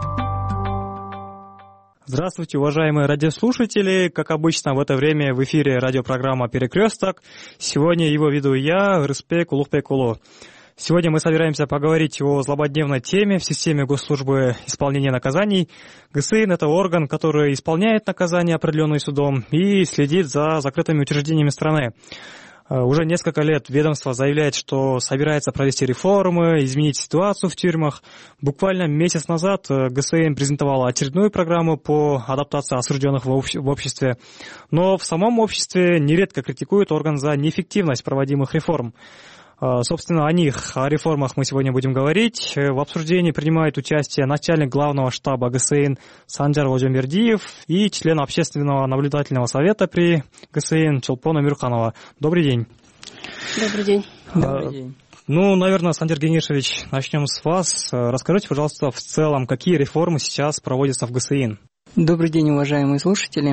Здравствуйте, уважаемые радиослушатели. Как обычно, в это время в эфире радиопрограмма «Перекресток». Сегодня его веду я, Рыспек Улукбекулу. Сегодня мы собираемся поговорить о злободневной теме в системе госслужбы исполнения наказаний. ГСИН – это орган, который исполняет наказания, определенные судом, и следит за закрытыми учреждениями страны. Уже несколько лет ведомство заявляет, что собирается провести реформы, изменить ситуацию в тюрьмах. Буквально месяц назад ГСИН презентовала очередную программу по адаптации осужденных в обществе. Но в самом обществе нередко критикуют орган за неэффективность проводимых реформ. Собственно, о них, о реформах мы сегодня будем говорить. В обсуждении принимает участие начальник главного штаба ГСИН Санжар Ожембердиев и член общественного наблюдательного совета при ГСИН Чолпон Амирханова. Добрый день. Добрый день. Добрый день. Ну, наверное, Сандер Генишевич, начнем с вас. Расскажите, пожалуйста, в целом, какие реформы сейчас проводятся в ГСИН? Добрый день, уважаемые слушатели.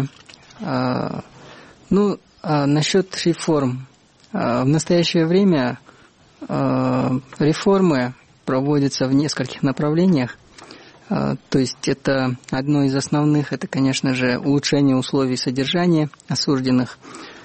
Ну, насчет реформ. В настоящее время реформы проводятся в нескольких направлениях. То есть это одно из основных, это, конечно же, улучшение условий содержания осужденных.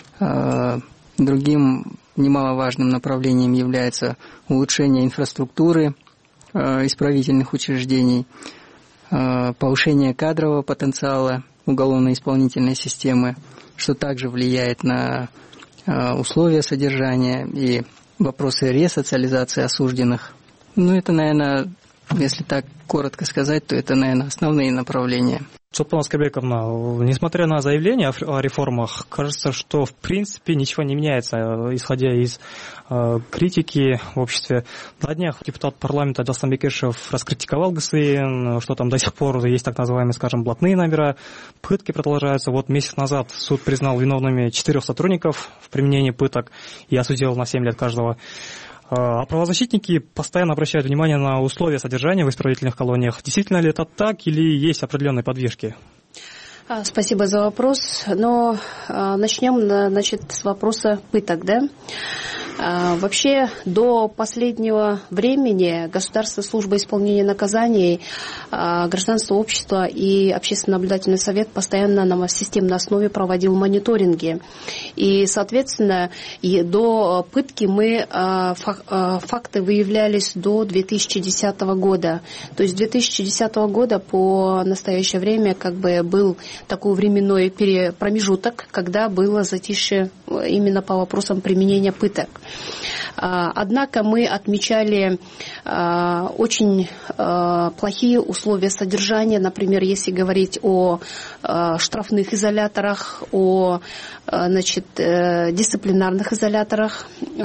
Другим немаловажным направлением является улучшение инфраструктуры исправительных учреждений, повышение кадрового потенциала уголовно-исполнительной системы, что также влияет на условия содержания и вопросы ресоциализации осужденных. Ну, это, наверное, если так коротко сказать, то это, наверное, основные направления. Чолпон Аскербековна, несмотря на заявления о реформах, кажется, что в принципе ничего не меняется, исходя из э, критики в обществе. На днях депутат парламента Дастан Бекешев раскритиковал ГСИН, что там до сих пор есть так называемые, скажем, блатные номера, пытки продолжаются. Вот месяц назад суд признал виновными четырех сотрудников в применении пыток и осудил на семь лет каждого. А правозащитники постоянно обращают внимание на условия содержания в исправительных колониях. Действительно ли это так или есть определенные подвижки? Спасибо за вопрос. Но начнем, значит, с вопроса пыток, да? Вообще, до последнего времени Государственная служба исполнения наказаний, гражданское общество и Общественный наблюдательный совет постоянно на системной основе проводил мониторинги. И, соответственно, и до пытки мы факты выявлялись до две тысячи десятого года. То есть с две тысячи десятого года по настоящее время как бы был такой временной промежуток, когда было затишье именно по вопросам применения пыток. Однако мы отмечали очень плохие условия содержания, например, если говорить о штрафных изоляторах, о, значит, дисциплинарных изоляторах.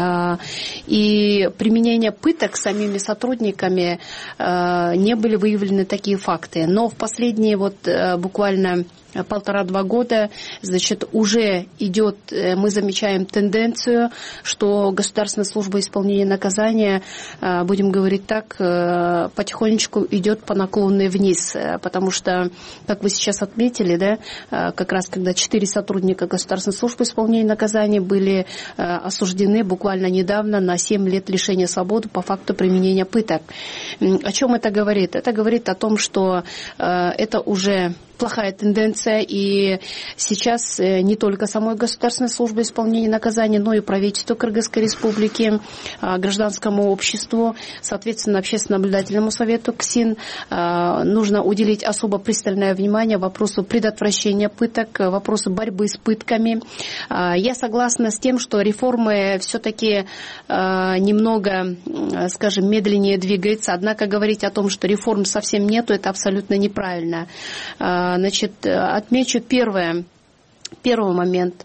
И применение пыток самими сотрудниками не были выявлены такие факты. Но в последние вот буквально полтора-два года, значит, уже идет, мы замечаем тенденцию, что Государственная служба исполнения наказания, будем говорить так, потихонечку идет по наклонной вниз, потому что, как вы сейчас отметили, да, как раз когда четыре сотрудника Государственной службы исполнения наказания были осуждены буквально недавно на семь лет лишения свободы по факту применения пыток. О чем это говорит? Это говорит о том, что это уже плохая тенденция, и сейчас не только самой Государственной службы исполнения наказаний, но и правительству Кыргызской Республики, гражданскому обществу, соответственно, Общественно-наблюдательному совету КСИН нужно уделить особо пристальное внимание вопросу предотвращения пыток, вопросу борьбы с пытками. Я согласна с тем, что реформы все-таки немного, скажем, медленнее двигаются, однако говорить о том, что реформ совсем нету, это абсолютно неправильно. Значит, отмечу первое, первый момент.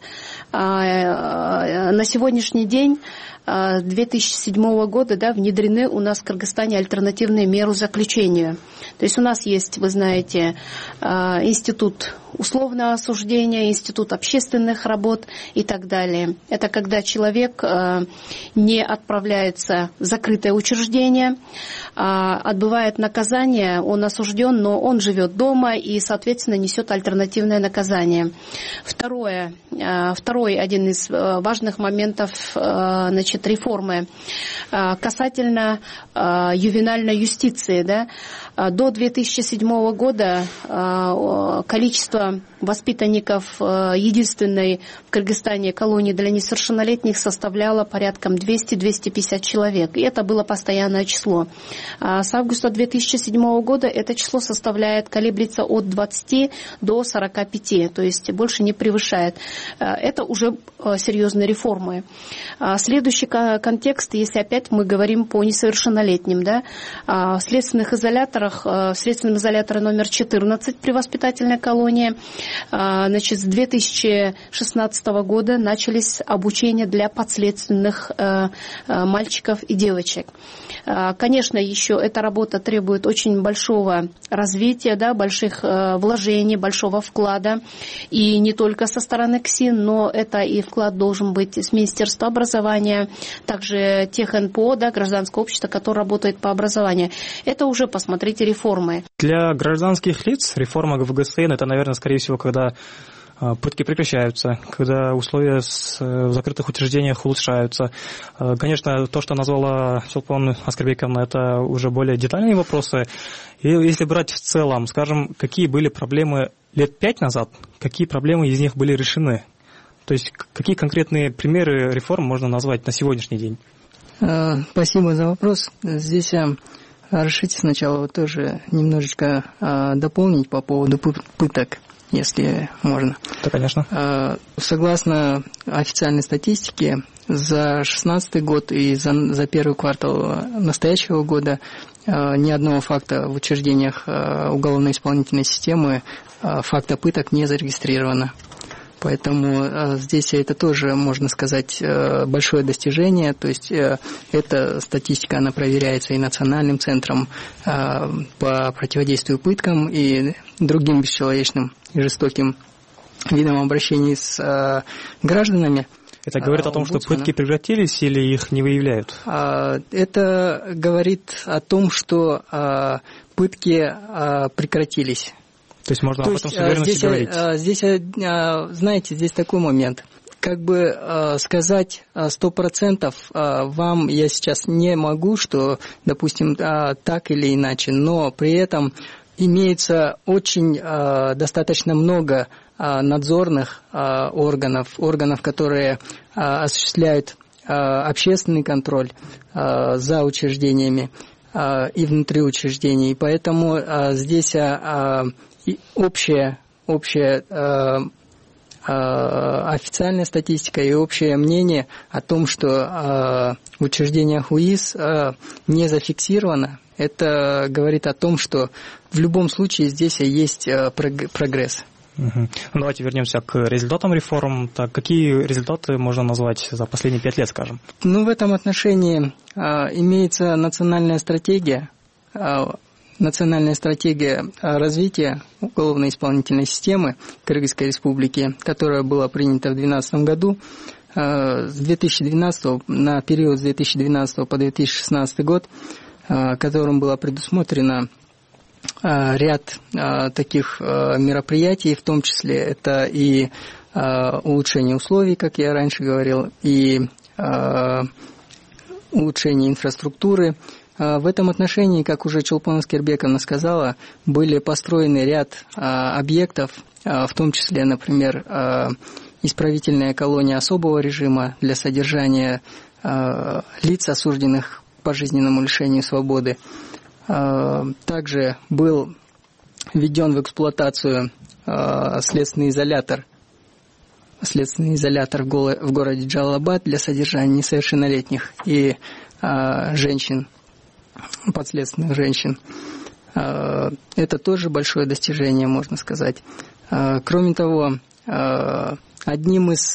На сегодняшний день две тысячи седьмого года, да, внедрены у нас в Кыргызстане альтернативные меры заключению. То есть у нас есть, вы знаете, институт условного осуждения, институт общественных работ и так далее. Это когда человек не отправляется в закрытое учреждение, отбывает наказание, он осужден, но он живет дома и, соответственно, несет альтернативное наказание. Второе, второй один из важных моментов, значит, реформы касательно ювенальной юстиции, да. До две тысячи седьмого года количество воспитанников единственной в Кыргызстане колонии для несовершеннолетних составляло порядком двести — двести пятьдесят человек. И это было постоянное число. С августа две тысячи седьмого года это число составляет, колеблется от двадцати до сорока пяти, то есть больше не превышает. Это уже серьезные реформы. Следующий контекст, если опять мы говорим по несовершеннолетним, да, в следственных изоляторах, в следственном изоляторе номер четырнадцать при воспитательной колонии, значит, с две тысячи шестнадцатого года начались обучения для подследственных мальчиков и девочек. Конечно, еще эта работа требует очень большого развития, да, больших вложений, большого вклада, и не только со стороны КСИН, но это и вклад должен быть с Министерства образования, также тех эн пэ о, да, гражданского общества, которое работает по образованию. Это уже, посмотрите, реформы. Для гражданских лиц реформа гэ вэ гэ эс эн это, наверное, скорее всего, когда пытки прекращаются, когда условия в закрытых учреждениях улучшаются. Конечно, то, что назвала Чолпон Аскарбековна, это уже более детальные вопросы. И если брать в целом, скажем, какие были проблемы лет пять назад, какие проблемы из них были решены? То есть какие конкретные примеры реформ можно назвать на сегодняшний день? Спасибо за вопрос. Здесь разрешите сначала вот тоже немножечко дополнить по поводу пыток, если можно. Да, конечно. Согласно официальной статистике, за шестнадцатый год и за, за первый квартал настоящего года ни одного факта в учреждениях уголовно-исполнительной системы факта пыток не зарегистрировано. Поэтому э, здесь это тоже, можно сказать, э, большое достижение. То есть э, эта статистика, она проверяется и Национальным центром э, по противодействию пыткам и другим бесчеловечным и жестоким видам обращений с э, гражданами. Это говорит о том, что пытки прекратились или их не выявляют? Это говорит о том, что э, пытки э, прекратились. То есть можно То об этом с уверенностью здесь, говорить? Здесь, знаете, здесь такой момент. Как бы сказать сто процентов вам я сейчас не могу, что, допустим, так или иначе, но при этом имеется очень достаточно много надзорных органов, органов, которые осуществляют общественный контроль за учреждениями и внутри учреждений. Поэтому здесь общая, общая э, э, официальная статистика и общее мнение о том, что э, в учреждениях УИС э, не зафиксировано, это говорит о том, что в любом случае здесь есть э, прогресс. Угу. Ну, давайте вернемся к результатам реформ. Так, какие результаты можно назвать за последние пять лет, скажем? Ну, в этом отношении э, имеется национальная стратегия, э, Национальная стратегия развития уголовно-исполнительной системы Кыргызской Республики, которая была принята в две тысячи двенадцатом году, с две тысячи двенадцатого, на период с две тысячи двенадцатого по две тысячи шестнадцатый год, которым было предусмотрено ряд таких мероприятий, в том числе это и улучшение условий, как я раньше говорил, и улучшение инфраструктуры, В этом отношении, как уже Чулпан Скербековна сказала, были построены ряд объектов, в том числе, например, исправительная колония особого режима для содержания лиц, осужденных к пожизненному лишению свободы. Также был введен в эксплуатацию следственный изолятор, следственный изолятор в городе Джалалабад для содержания несовершеннолетних и женщин, подследственных женщин. Это тоже большое достижение, можно сказать. Кроме того, одним из,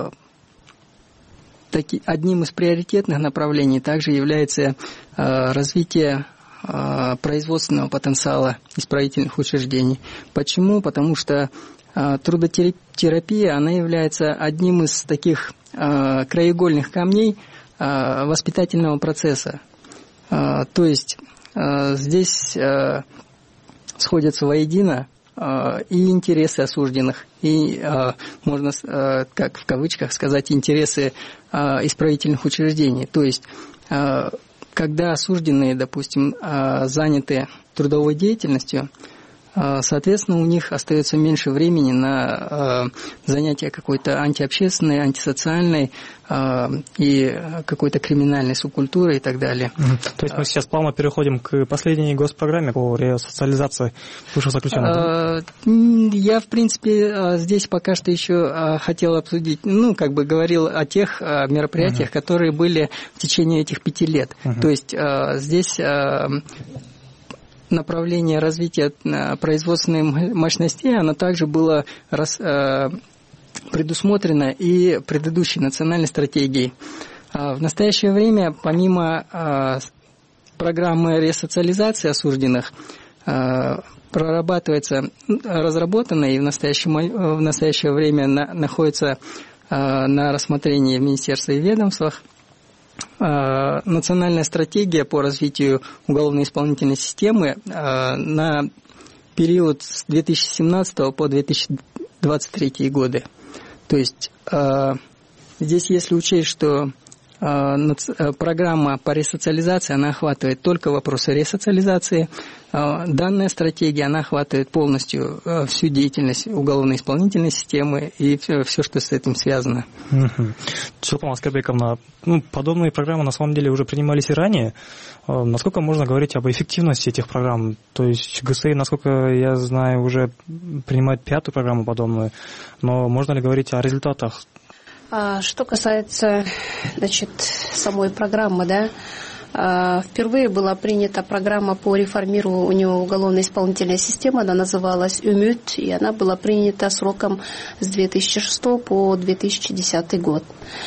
таки, одним из приоритетных направлений также является развитие производственного потенциала исправительных учреждений. Почему? Потому что трудотерапия, она является одним из таких краеугольных камней воспитательного процесса. То есть здесь сходятся воедино и интересы осужденных, и, можно, как в кавычках сказать, интересы исправительных учреждений. То есть, когда осужденные, допустим, заняты трудовой деятельностью, соответственно, у них остается меньше времени на занятия какой-то антиобщественной, антисоциальной и какой-то криминальной субкультурой и так далее. То есть мы сейчас плавно переходим к последней госпрограмме по ресоциализации бывших заключенных? Я, в принципе, здесь пока что еще хотел обсудить, ну, как бы говорил о тех мероприятиях, uh-huh. которые были в течение этих пяти лет. Uh-huh. То есть здесь направление развития производственной мощности, оно также было рас, э, предусмотрено и предыдущей национальной стратегией. В настоящее время, помимо э, программы ресоциализации осужденных, э, прорабатывается, разработана и в настоящее, в настоящее время на, находится э, на рассмотрении в министерстве и ведомствах национальная стратегия по развитию уголовно-исполнительной системы на период с две тысячи семнадцатого по две тысячи двадцать третий годы. То есть здесь, если учесть, что программа по ресоциализации, она охватывает только вопросы ресоциализации, данная стратегия, она охватывает полностью всю деятельность уголовно-исполнительной системы и все, все что с этим связано. Чулпан Аскербековна, ну, подобные программы на самом деле уже принимались и ранее. Насколько можно говорить об эффективности этих программ? То есть ГСИ, насколько я знаю, уже принимает пятую программу подобную, но можно ли говорить о результатах? Что касается, значит, самой программы, да, впервые была принята программа по реформированию уголовно-исполнительной системы, она называлась ЮМЮТ, и она была принята сроком с две тысячи шестого по две тысячи десятый год.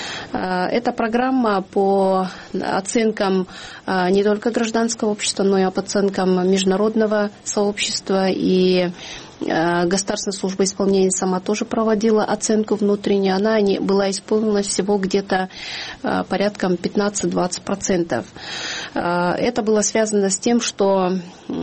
Эта программа по оценкам не только гражданского общества, но и по оценкам международного сообщества, и Государственная служба исполнения сама тоже проводила оценку внутреннюю. Она не, была исполнена всего где-то порядком пятнадцать-двадцать процентов. Это было связано с тем, что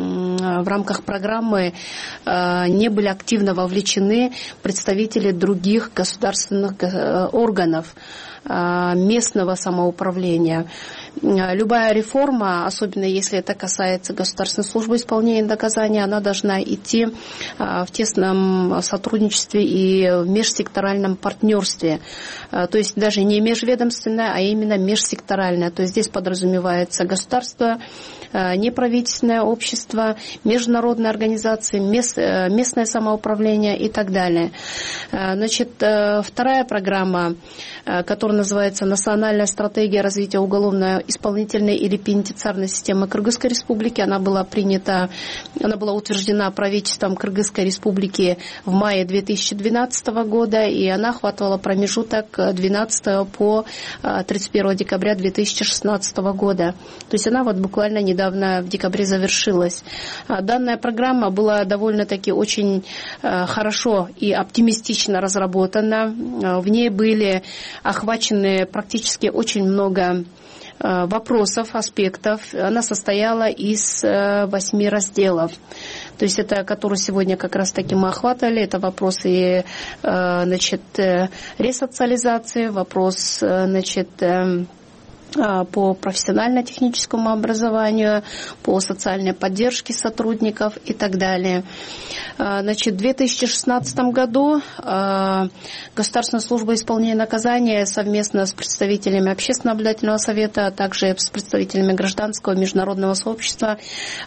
в рамках программы не были активно вовлечены представители других государственных органов местного самоуправления. Любая реформа, особенно если это касается Государственной службы исполнения наказания, она должна идти в тесном сотрудничестве и в межсекторальном партнерстве. То есть даже не межведомственное, а именно межсекторальное. То есть здесь подразумевается государство, неправительственное общество, международные организации, местное самоуправление и так далее. Значит, вторая программа, которая называется «Национальная стратегия развития уголовно-исполнительной или пенитенциарной системы Кыргызской Республики». Она была принята, она была утверждена правительством Кыргызской Республики в мае две тысячи двенадцатого года, и она охватывала промежуток двенадцатого по тридцать первого декабря две тысячи шестнадцатого года. То есть она вот буквально недавно в декабре завершилась. Данная программа была довольно-таки очень хорошо и оптимистично разработана. В ней были охвачены практически очень много вопросов, аспектов. Она состояла из восьми разделов. То есть это, которые сегодня как раз таки мы охватывали, это вопросы, значит, ресоциализации, вопрос, значит, по профессионально-техническому образованию, по социальной поддержке сотрудников и так далее. Значит, в две тысячи шестнадцатом году Государственная служба исполнения наказания совместно с представителями Общественно-наблюдательного совета, а также с представителями гражданского международного сообщества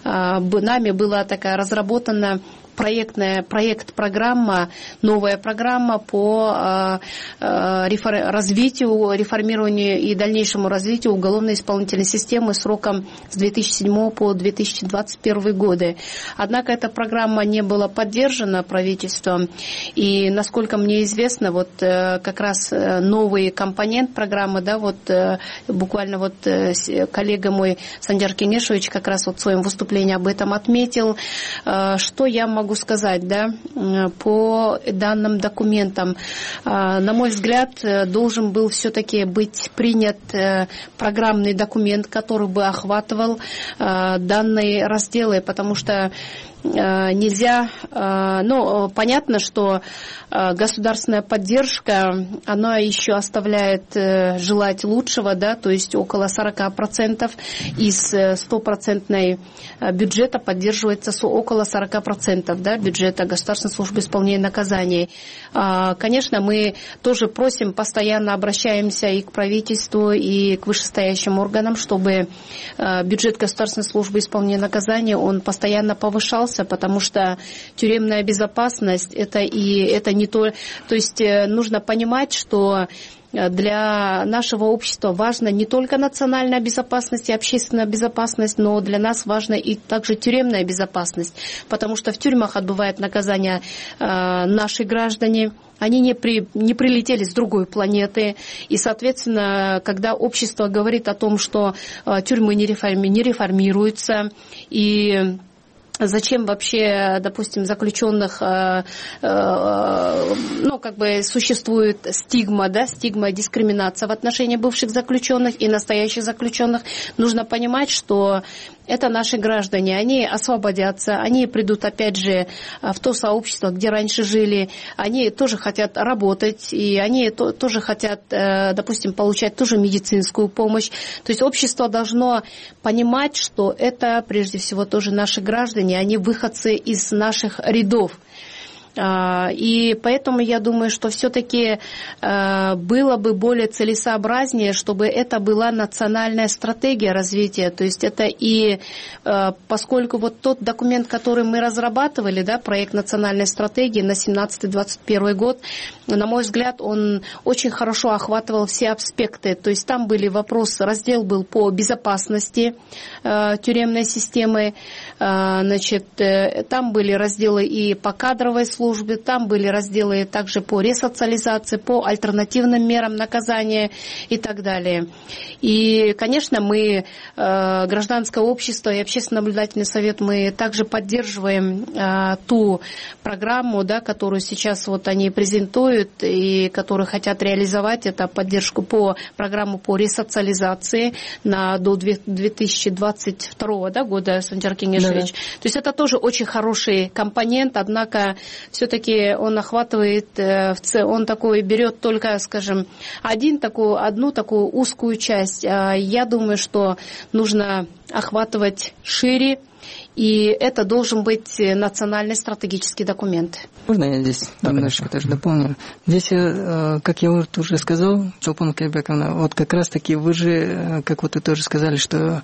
нами была такая разработана проектная проект-программа, новая программа по э, рефор, развитию, реформированию и дальнейшему развитию уголовно-исполнительной системы сроком с две тысячи седьмого по две тысячи двадцать первый годы. Однако эта программа не была поддержана правительством, и, насколько мне известно, вот э, как раз новый компонент программы, да, вот э, буквально вот э, коллега мой Санжар Кенешевич как раз вот в своем выступлении об этом отметил. Э, что я могу Могу сказать, да, по данным документам, на мой взгляд, должен был все-таки быть принят программный документ, который бы охватывал данные разделы, потому что нельзя, ну, понятно, что государственная поддержка, она еще оставляет желать лучшего, да, то есть около сорок процентов из стопроцентной бюджета поддерживается около сорок процентов, да, бюджета Государственной службы исполнения наказаний. Конечно, мы тоже просим, постоянно обращаемся и к правительству, и к вышестоящим органам, чтобы бюджет Государственной службы исполнения наказания, он постоянно повышался, потому что тюремная безопасность это и это не то, то есть нужно понимать, что для нашего общества важна не только национальная безопасность и общественная безопасность, но для нас важна и также тюремная безопасность, потому что в тюрьмах отбывают наказания э, наши граждане. Они не, при, не прилетели с другой планеты. И, соответственно, когда общество говорит о том, что э, тюрьмы не, реформи, не реформируются, и зачем вообще, допустим, заключенных, э, э, ну, как бы существует стигма, да, стигма, дискриминация в отношении бывших заключенных и настоящих заключенных, нужно понимать, что это наши граждане, они освободятся, они придут опять же в то сообщество, где раньше жили, они тоже хотят работать, и они то, тоже хотят, допустим, получать тоже медицинскую помощь. То есть общество должно понимать, что это прежде всего тоже наши граждане, они выходцы из наших рядов. И поэтому я думаю, что все-таки было бы более целесообразнее, чтобы это была национальная стратегия развития. То есть это и поскольку вот тот документ, который мы разрабатывали, да, проект национальной стратегии на семнадцатый двадцать первый год, на мой взгляд, он очень хорошо охватывал все аспекты. То есть там были вопросы, раздел был по безопасности тюремной системы, значит, там были разделы и по кадровой службе, там были разделы также по ресоциализации, по альтернативным мерам наказания и так далее. И, конечно, мы, гражданское общество и общественно-наблюдательный совет, мы также поддерживаем ту программу, да, которую сейчас вот они презентуют и которую хотят реализовать, это поддержку по программу по ресоциализации на, до две тысячи двадцать второго да, года, Санжар Кенешевич. Да. То есть это тоже очень хороший компонент, однако все-таки он охватывает, он такой берет только, скажем, один такую, одну такую узкую часть. Я думаю, что нужно охватывать шире, и это должен быть национальный стратегический документ. Можно я здесь да, немножко тоже дополню? Здесь, как я уже сказал, Чолпон Кайбековна, вот как раз-таки вы же, как вот вы тоже сказали, что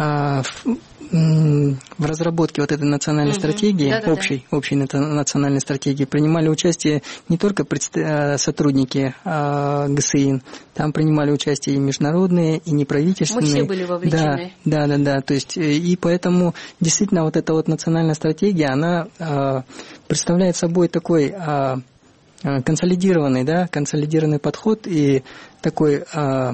в разработке вот этой национальной uh-huh. стратегии, да, да, общей, да. общей национальной стратегии, принимали участие не только сотрудники ГСИН, там принимали участие и международные, и неправительственные. Мы все были вовлечены. Да, да, да, да. То есть, и поэтому действительно вот эта вот национальная стратегия, она представляет собой такой консолидированный, да, консолидированный подход и такой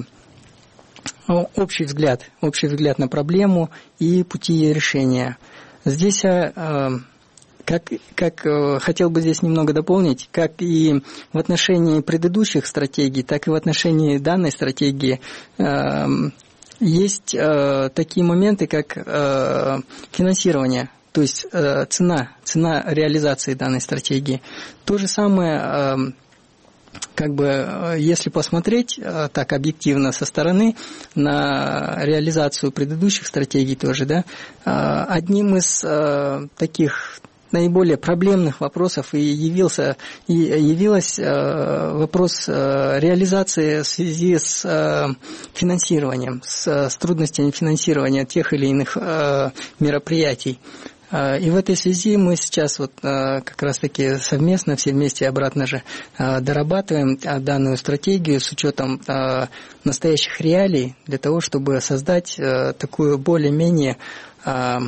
общий взгляд, общий взгляд на проблему и пути ее решения. Здесь, как, как хотел бы здесь немного дополнить, как и в отношении предыдущих стратегий, так и в отношении данной стратегии есть такие моменты, как финансирование, то есть цена, цена реализации данной стратегии. То же самое как бы, если посмотреть так объективно со стороны на реализацию предыдущих стратегий тоже, да, одним из таких наиболее проблемных вопросов и явился и явилась э, вопрос э, реализации в связи с э, финансированием, с, с трудностями финансирования тех или иных э, мероприятий. Э, и в этой связи мы сейчас вот э, как раз-таки совместно, все вместе обратно же э, дорабатываем э, данную стратегию с учетом э, настоящих реалий для того, чтобы создать э, такую более-менее э,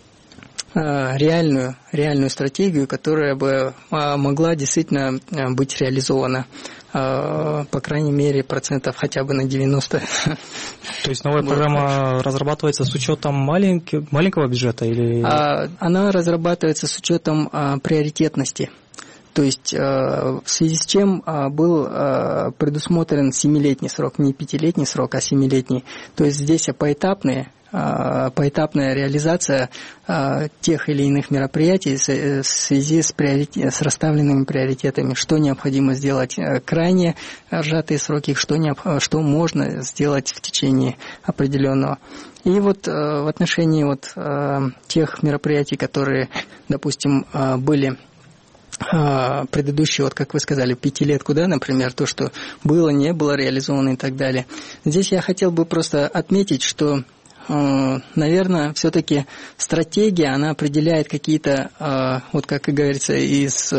реальную, реальную стратегию, которая бы могла действительно быть реализована, по крайней мере, процентов хотя бы на девяносто. То есть новая программа разрабатывается с учетом маленького бюджета? Или... Она разрабатывается с учетом приоритетности. То есть в связи с чем был предусмотрен семилетний срок, не пятилетний срок, а семилетний. То есть здесь поэтапные поэтапная реализация тех или иных мероприятий в связи с, приоритет, с расставленными приоритетами, что необходимо сделать крайне сжатые сроки, что, необ, что можно сделать в течение определенного. И вот в отношении вот тех мероприятий, которые, допустим, были предыдущие, вот как вы сказали, пятилетку, да, например, то, что было, не было реализовано и так далее. Здесь я хотел бы просто отметить, что наверное, все-таки стратегия, она определяет какие-то, вот как и говорится, из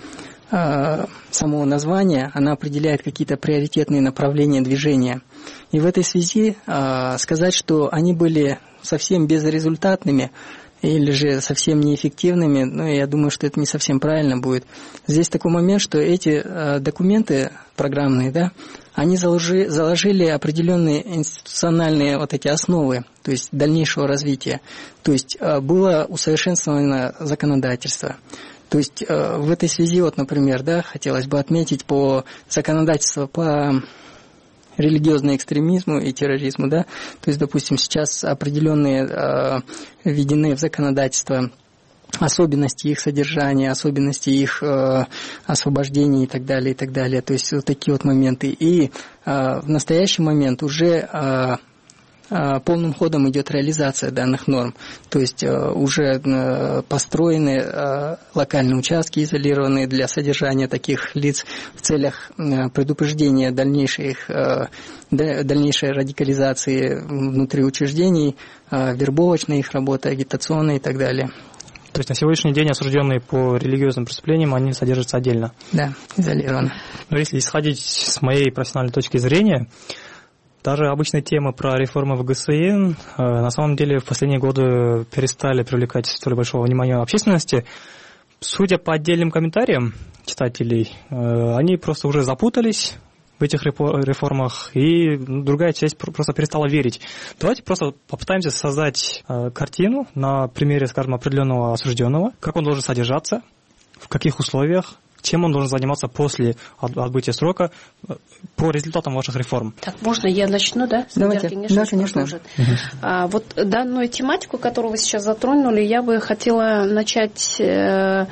самого названия, она определяет какие-то приоритетные направления движения. И в этой связи сказать, что они были совсем безрезультатными или же совсем неэффективными, ну, я думаю, что это не совсем правильно будет. Здесь такой момент, что эти документы программные, да, они заложи, заложили определенные институциональные вот эти основы, то есть дальнейшего развития. То есть было усовершенствовано законодательство. То есть в этой связи, вот, например, да, хотелось бы отметить по законодательству по религиозному экстремизму и терроризму, да, то есть, допустим, сейчас определенные э, введены в законодательство особенности их содержания, особенности их э, освобождения и так далее, и так далее, то есть вот такие вот моменты. И э, в настоящий момент уже э, полным ходом идет реализация данных норм. То есть уже построены локальные участки, изолированные для содержания таких лиц в целях предупреждения дальнейшей, их, дальнейшей радикализации внутри учреждений, вербовочной их работы, агитационной и так далее. То есть на сегодняшний день осужденные по религиозным преступлениям, они содержатся отдельно? Да, изолированно. Но если исходить с моей профессиональной точки зрения, даже обычные темы про реформы в ГСИН э, на самом деле в последние годы перестали привлекать столь большого внимания общественности. Судя по отдельным комментариям читателей, э, они просто уже запутались в этих реформах, и другая часть просто перестала верить. Давайте просто попытаемся создать э, картину на примере, скажем, определенного осужденного, как он должен содержаться, в каких условиях, чем он должен заниматься после отбытия срока по результатам ваших реформ. Так, можно я начну, да? Давайте. Да, конечно. Угу. А, вот данную тематику, которую вы сейчас затронули, я бы хотела начать э,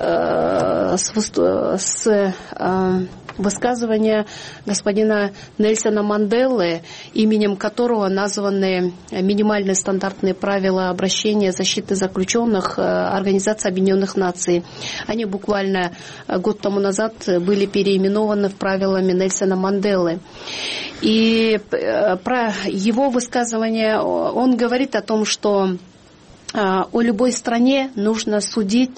э, с, с э, высказывания господина Нельсона Манделы, именем которого названы минимальные стандартные правила обращения защиты заключенных Организации Объединенных Наций. Они буквально год тому назад были переименованы в правилами Нельсона Манделы. И про его высказывание он говорит о том, что о любой стране нужно судить,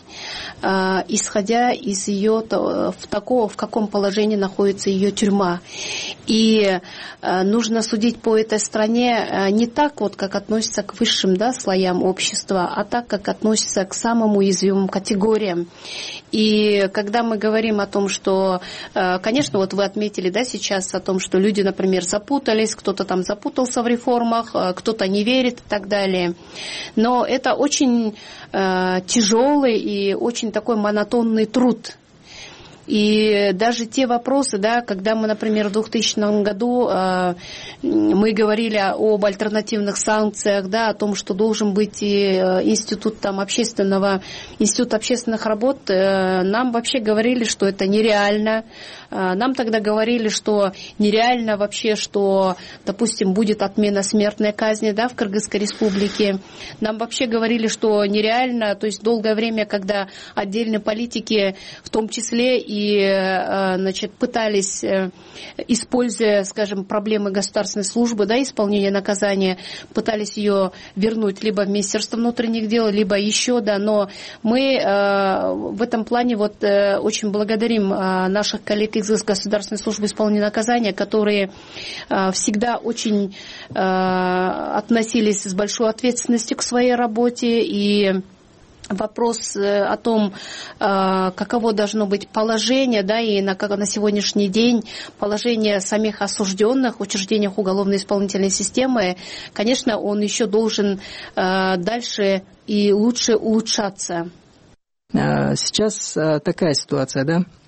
исходя из ее в такого, в каком положении находится ее тюрьма. И нужно судить по этой стране не так, вот, как относится к высшим, да, слоям общества, а так, как относится к самым уязвимым категориям. И когда мы говорим о том, что, конечно, вот вы отметили, да, сейчас о том, что люди, например, запутались, кто-то там запутался в реформах, кто-то не верит и так далее. Но это очень э, тяжелый и очень такой монотонный труд. И даже те вопросы, да, когда мы, например, в двухтысячном году э, мы говорили об альтернативных санкциях, да, о том, что должен быть и институт там, общественного, институт общественных работ, э, нам вообще говорили, что это нереально, Нам тогда говорили, что нереально вообще, что, допустим, будет отмена смертной казни, да, в Кыргызской республике. Нам вообще говорили, что нереально, то есть долгое время, когда отдельные политики, в том числе и, значит, пытались, используя, скажем, проблемы государственной службы, да, исполнения наказания, пытались ее вернуть либо в Министерство внутренних дел, либо еще, да, но мы э, в этом плане вот э, очень благодарим э, наших коллег из Государственной службы исполнения наказания, которые э, всегда очень э, относились с большой ответственностью к своей работе, и вопрос о том, каково должно быть положение, да, и на, на сегодняшний день положение самих осужденных в учреждениях уголовно-исполнительной системы, конечно, он еще должен дальше и лучше улучшаться. Сейчас такая ситуация,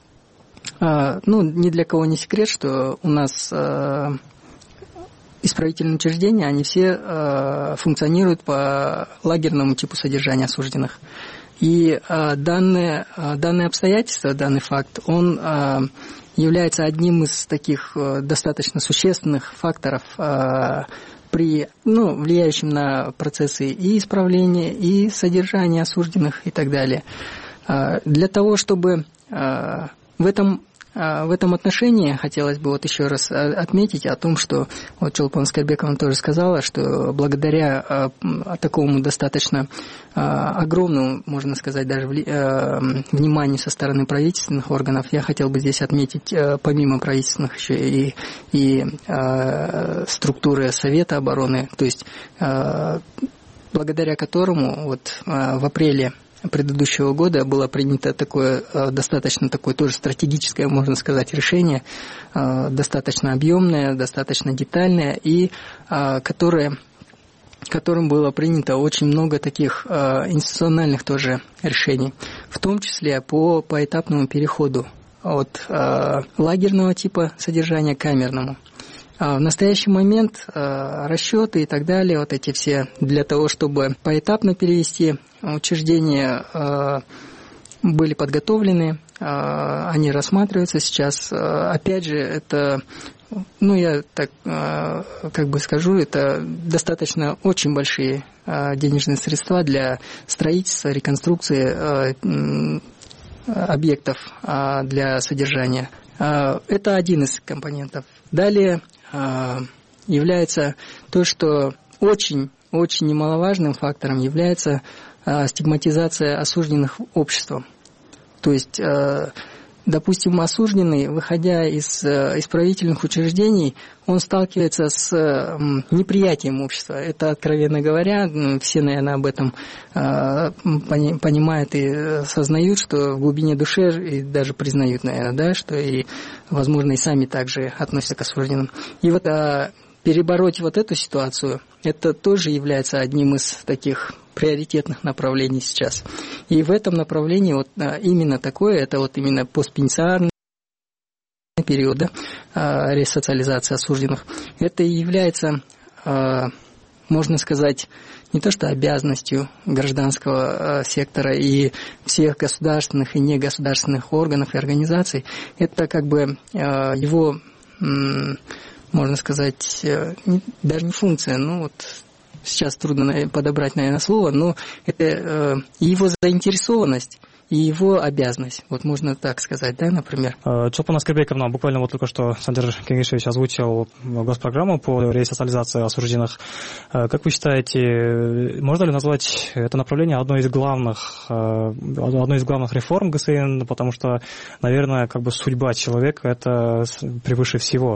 да? Ну, ни для кого не секрет, что у нас исправительные учреждения, они все э, функционируют по лагерному типу содержания осужденных. И э, данное, э, данное обстоятельство, данный факт, он э, является одним из таких э, достаточно существенных факторов, э, при, ну, влияющим на процессы и исправления, и содержания осужденных и так далее. Э, для того, чтобы э, в этом В этом отношении хотелось бы вот еще раз отметить о том, что вот Чолпон Скайбекова тоже сказала, что благодаря такому достаточно огромному, можно сказать, даже вниманию со стороны правительственных органов, я хотел бы здесь отметить помимо правительственных еще и, и структуры Совета обороны, то есть благодаря которому вот в апреле предыдущего года было принято такое достаточно такое тоже стратегическое, можно сказать, решение, достаточно объемное, достаточно детальное, и которое, которым было принято очень много таких институциональных тоже решений, в том числе по поэтапному переходу от лагерного типа содержания к камерному. В настоящий момент расчеты и так далее, вот эти все, для того, чтобы поэтапно перевести учреждения, были подготовлены, они рассматриваются сейчас. Опять же, это, ну я так как бы скажу, это достаточно очень большие денежные средства для строительства, реконструкции объектов для содержания. Это один из компонентов. Далее является то, что очень-очень немаловажным фактором является стигматизация осужденных обществом. То есть, допустим, осужденный, выходя из исправительных учреждений, он сталкивается с неприятием общества. Это, откровенно говоря, все, наверное, об этом понимают и сознают, что в глубине души и даже признают, наверное, да, что и, возможно, и сами также относятся к осужденным. И вот перебороть вот эту ситуацию, это тоже является одним из таких приоритетных направлений сейчас. И в этом направлении вот именно такое, это вот именно постпенитенциарный период, да, ресоциализации осужденных, это и является, можно сказать, не то что обязанностью гражданского сектора и всех государственных и негосударственных органов и организаций, это как бы его, можно сказать, даже не функция, ну вот сейчас трудно подобрать, наверное, слово, но это его заинтересованность и его обязанность. Вот можно так сказать, да, например. Чолпон Аскербековна, буквально вот только что Сандир Кеңешевич озвучил госпрограмму по ресоциализации осужденных. Как вы считаете, можно ли назвать это направление одной из главных, одной из главных реформ ГСН, потому что, наверное, как бы судьба человека это превыше всего?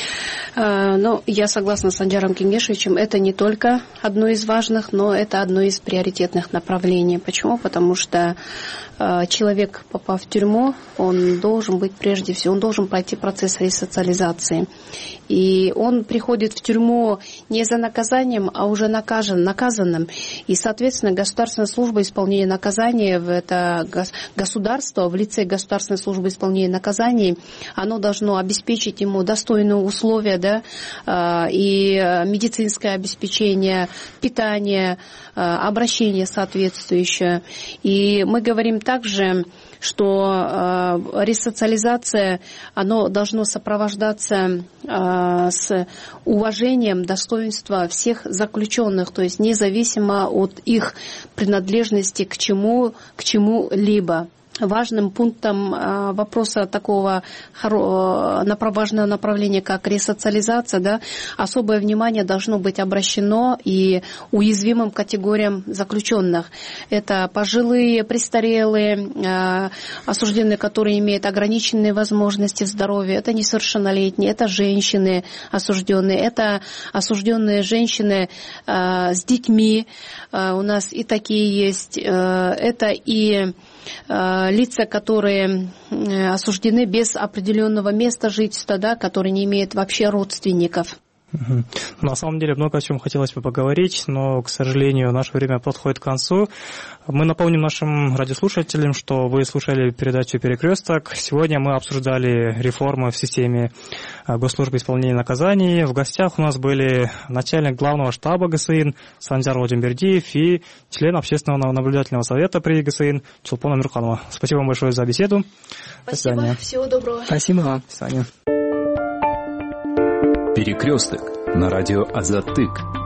Ну, я согласна с Сандиром Кеңешевичем, это не только одно из важных, но это одно из приоритетных направлений. Почему? Потому что человек, попав в тюрьму, он должен быть прежде всего, он должен пройти процесс ресоциализации. И он приходит в тюрьму не за наказанием, а уже наказан, наказанным. И, соответственно, государственная служба исполнения наказания, это государство в лице государственной службы исполнения наказаний, оно должно обеспечить ему достойные условия, да, и медицинское обеспечение, питание, обращение соответствующее. И мы говорим так, также, что ресоциализация, оно должно сопровождаться с уважением достоинства всех заключенных, то есть независимо от их принадлежности к чему, к чему-либо. Важным пунктом вопроса такого важного направления, как ресоциализация, да, особое внимание должно быть обращено и уязвимым категориям заключенных. Это пожилые, престарелые, осужденные, которые имеют ограниченные возможности в здоровье, это несовершеннолетние, это женщины осужденные, это осужденные женщины с детьми, у нас и такие есть, это и лица, которые осуждены без определенного места жительства, да, которые не имеют вообще родственников. На самом деле много о чем хотелось бы поговорить, но, к сожалению, наше время подходит к концу. Мы напомним нашим радиослушателям, что вы слушали передачу «Перекресток». Сегодня мы обсуждали реформы в системе Госслужбы исполнения наказаний. В гостях у нас были начальник главного штаба ГСИН Санжар Одимбердиев и член общественного наблюдательного совета при ГСИН Чулпон Амирханова. Спасибо вам большое за беседу. Спасибо. До свидания. Всего доброго. Спасибо вам. До свидания. Перекресток на радио Азаттык.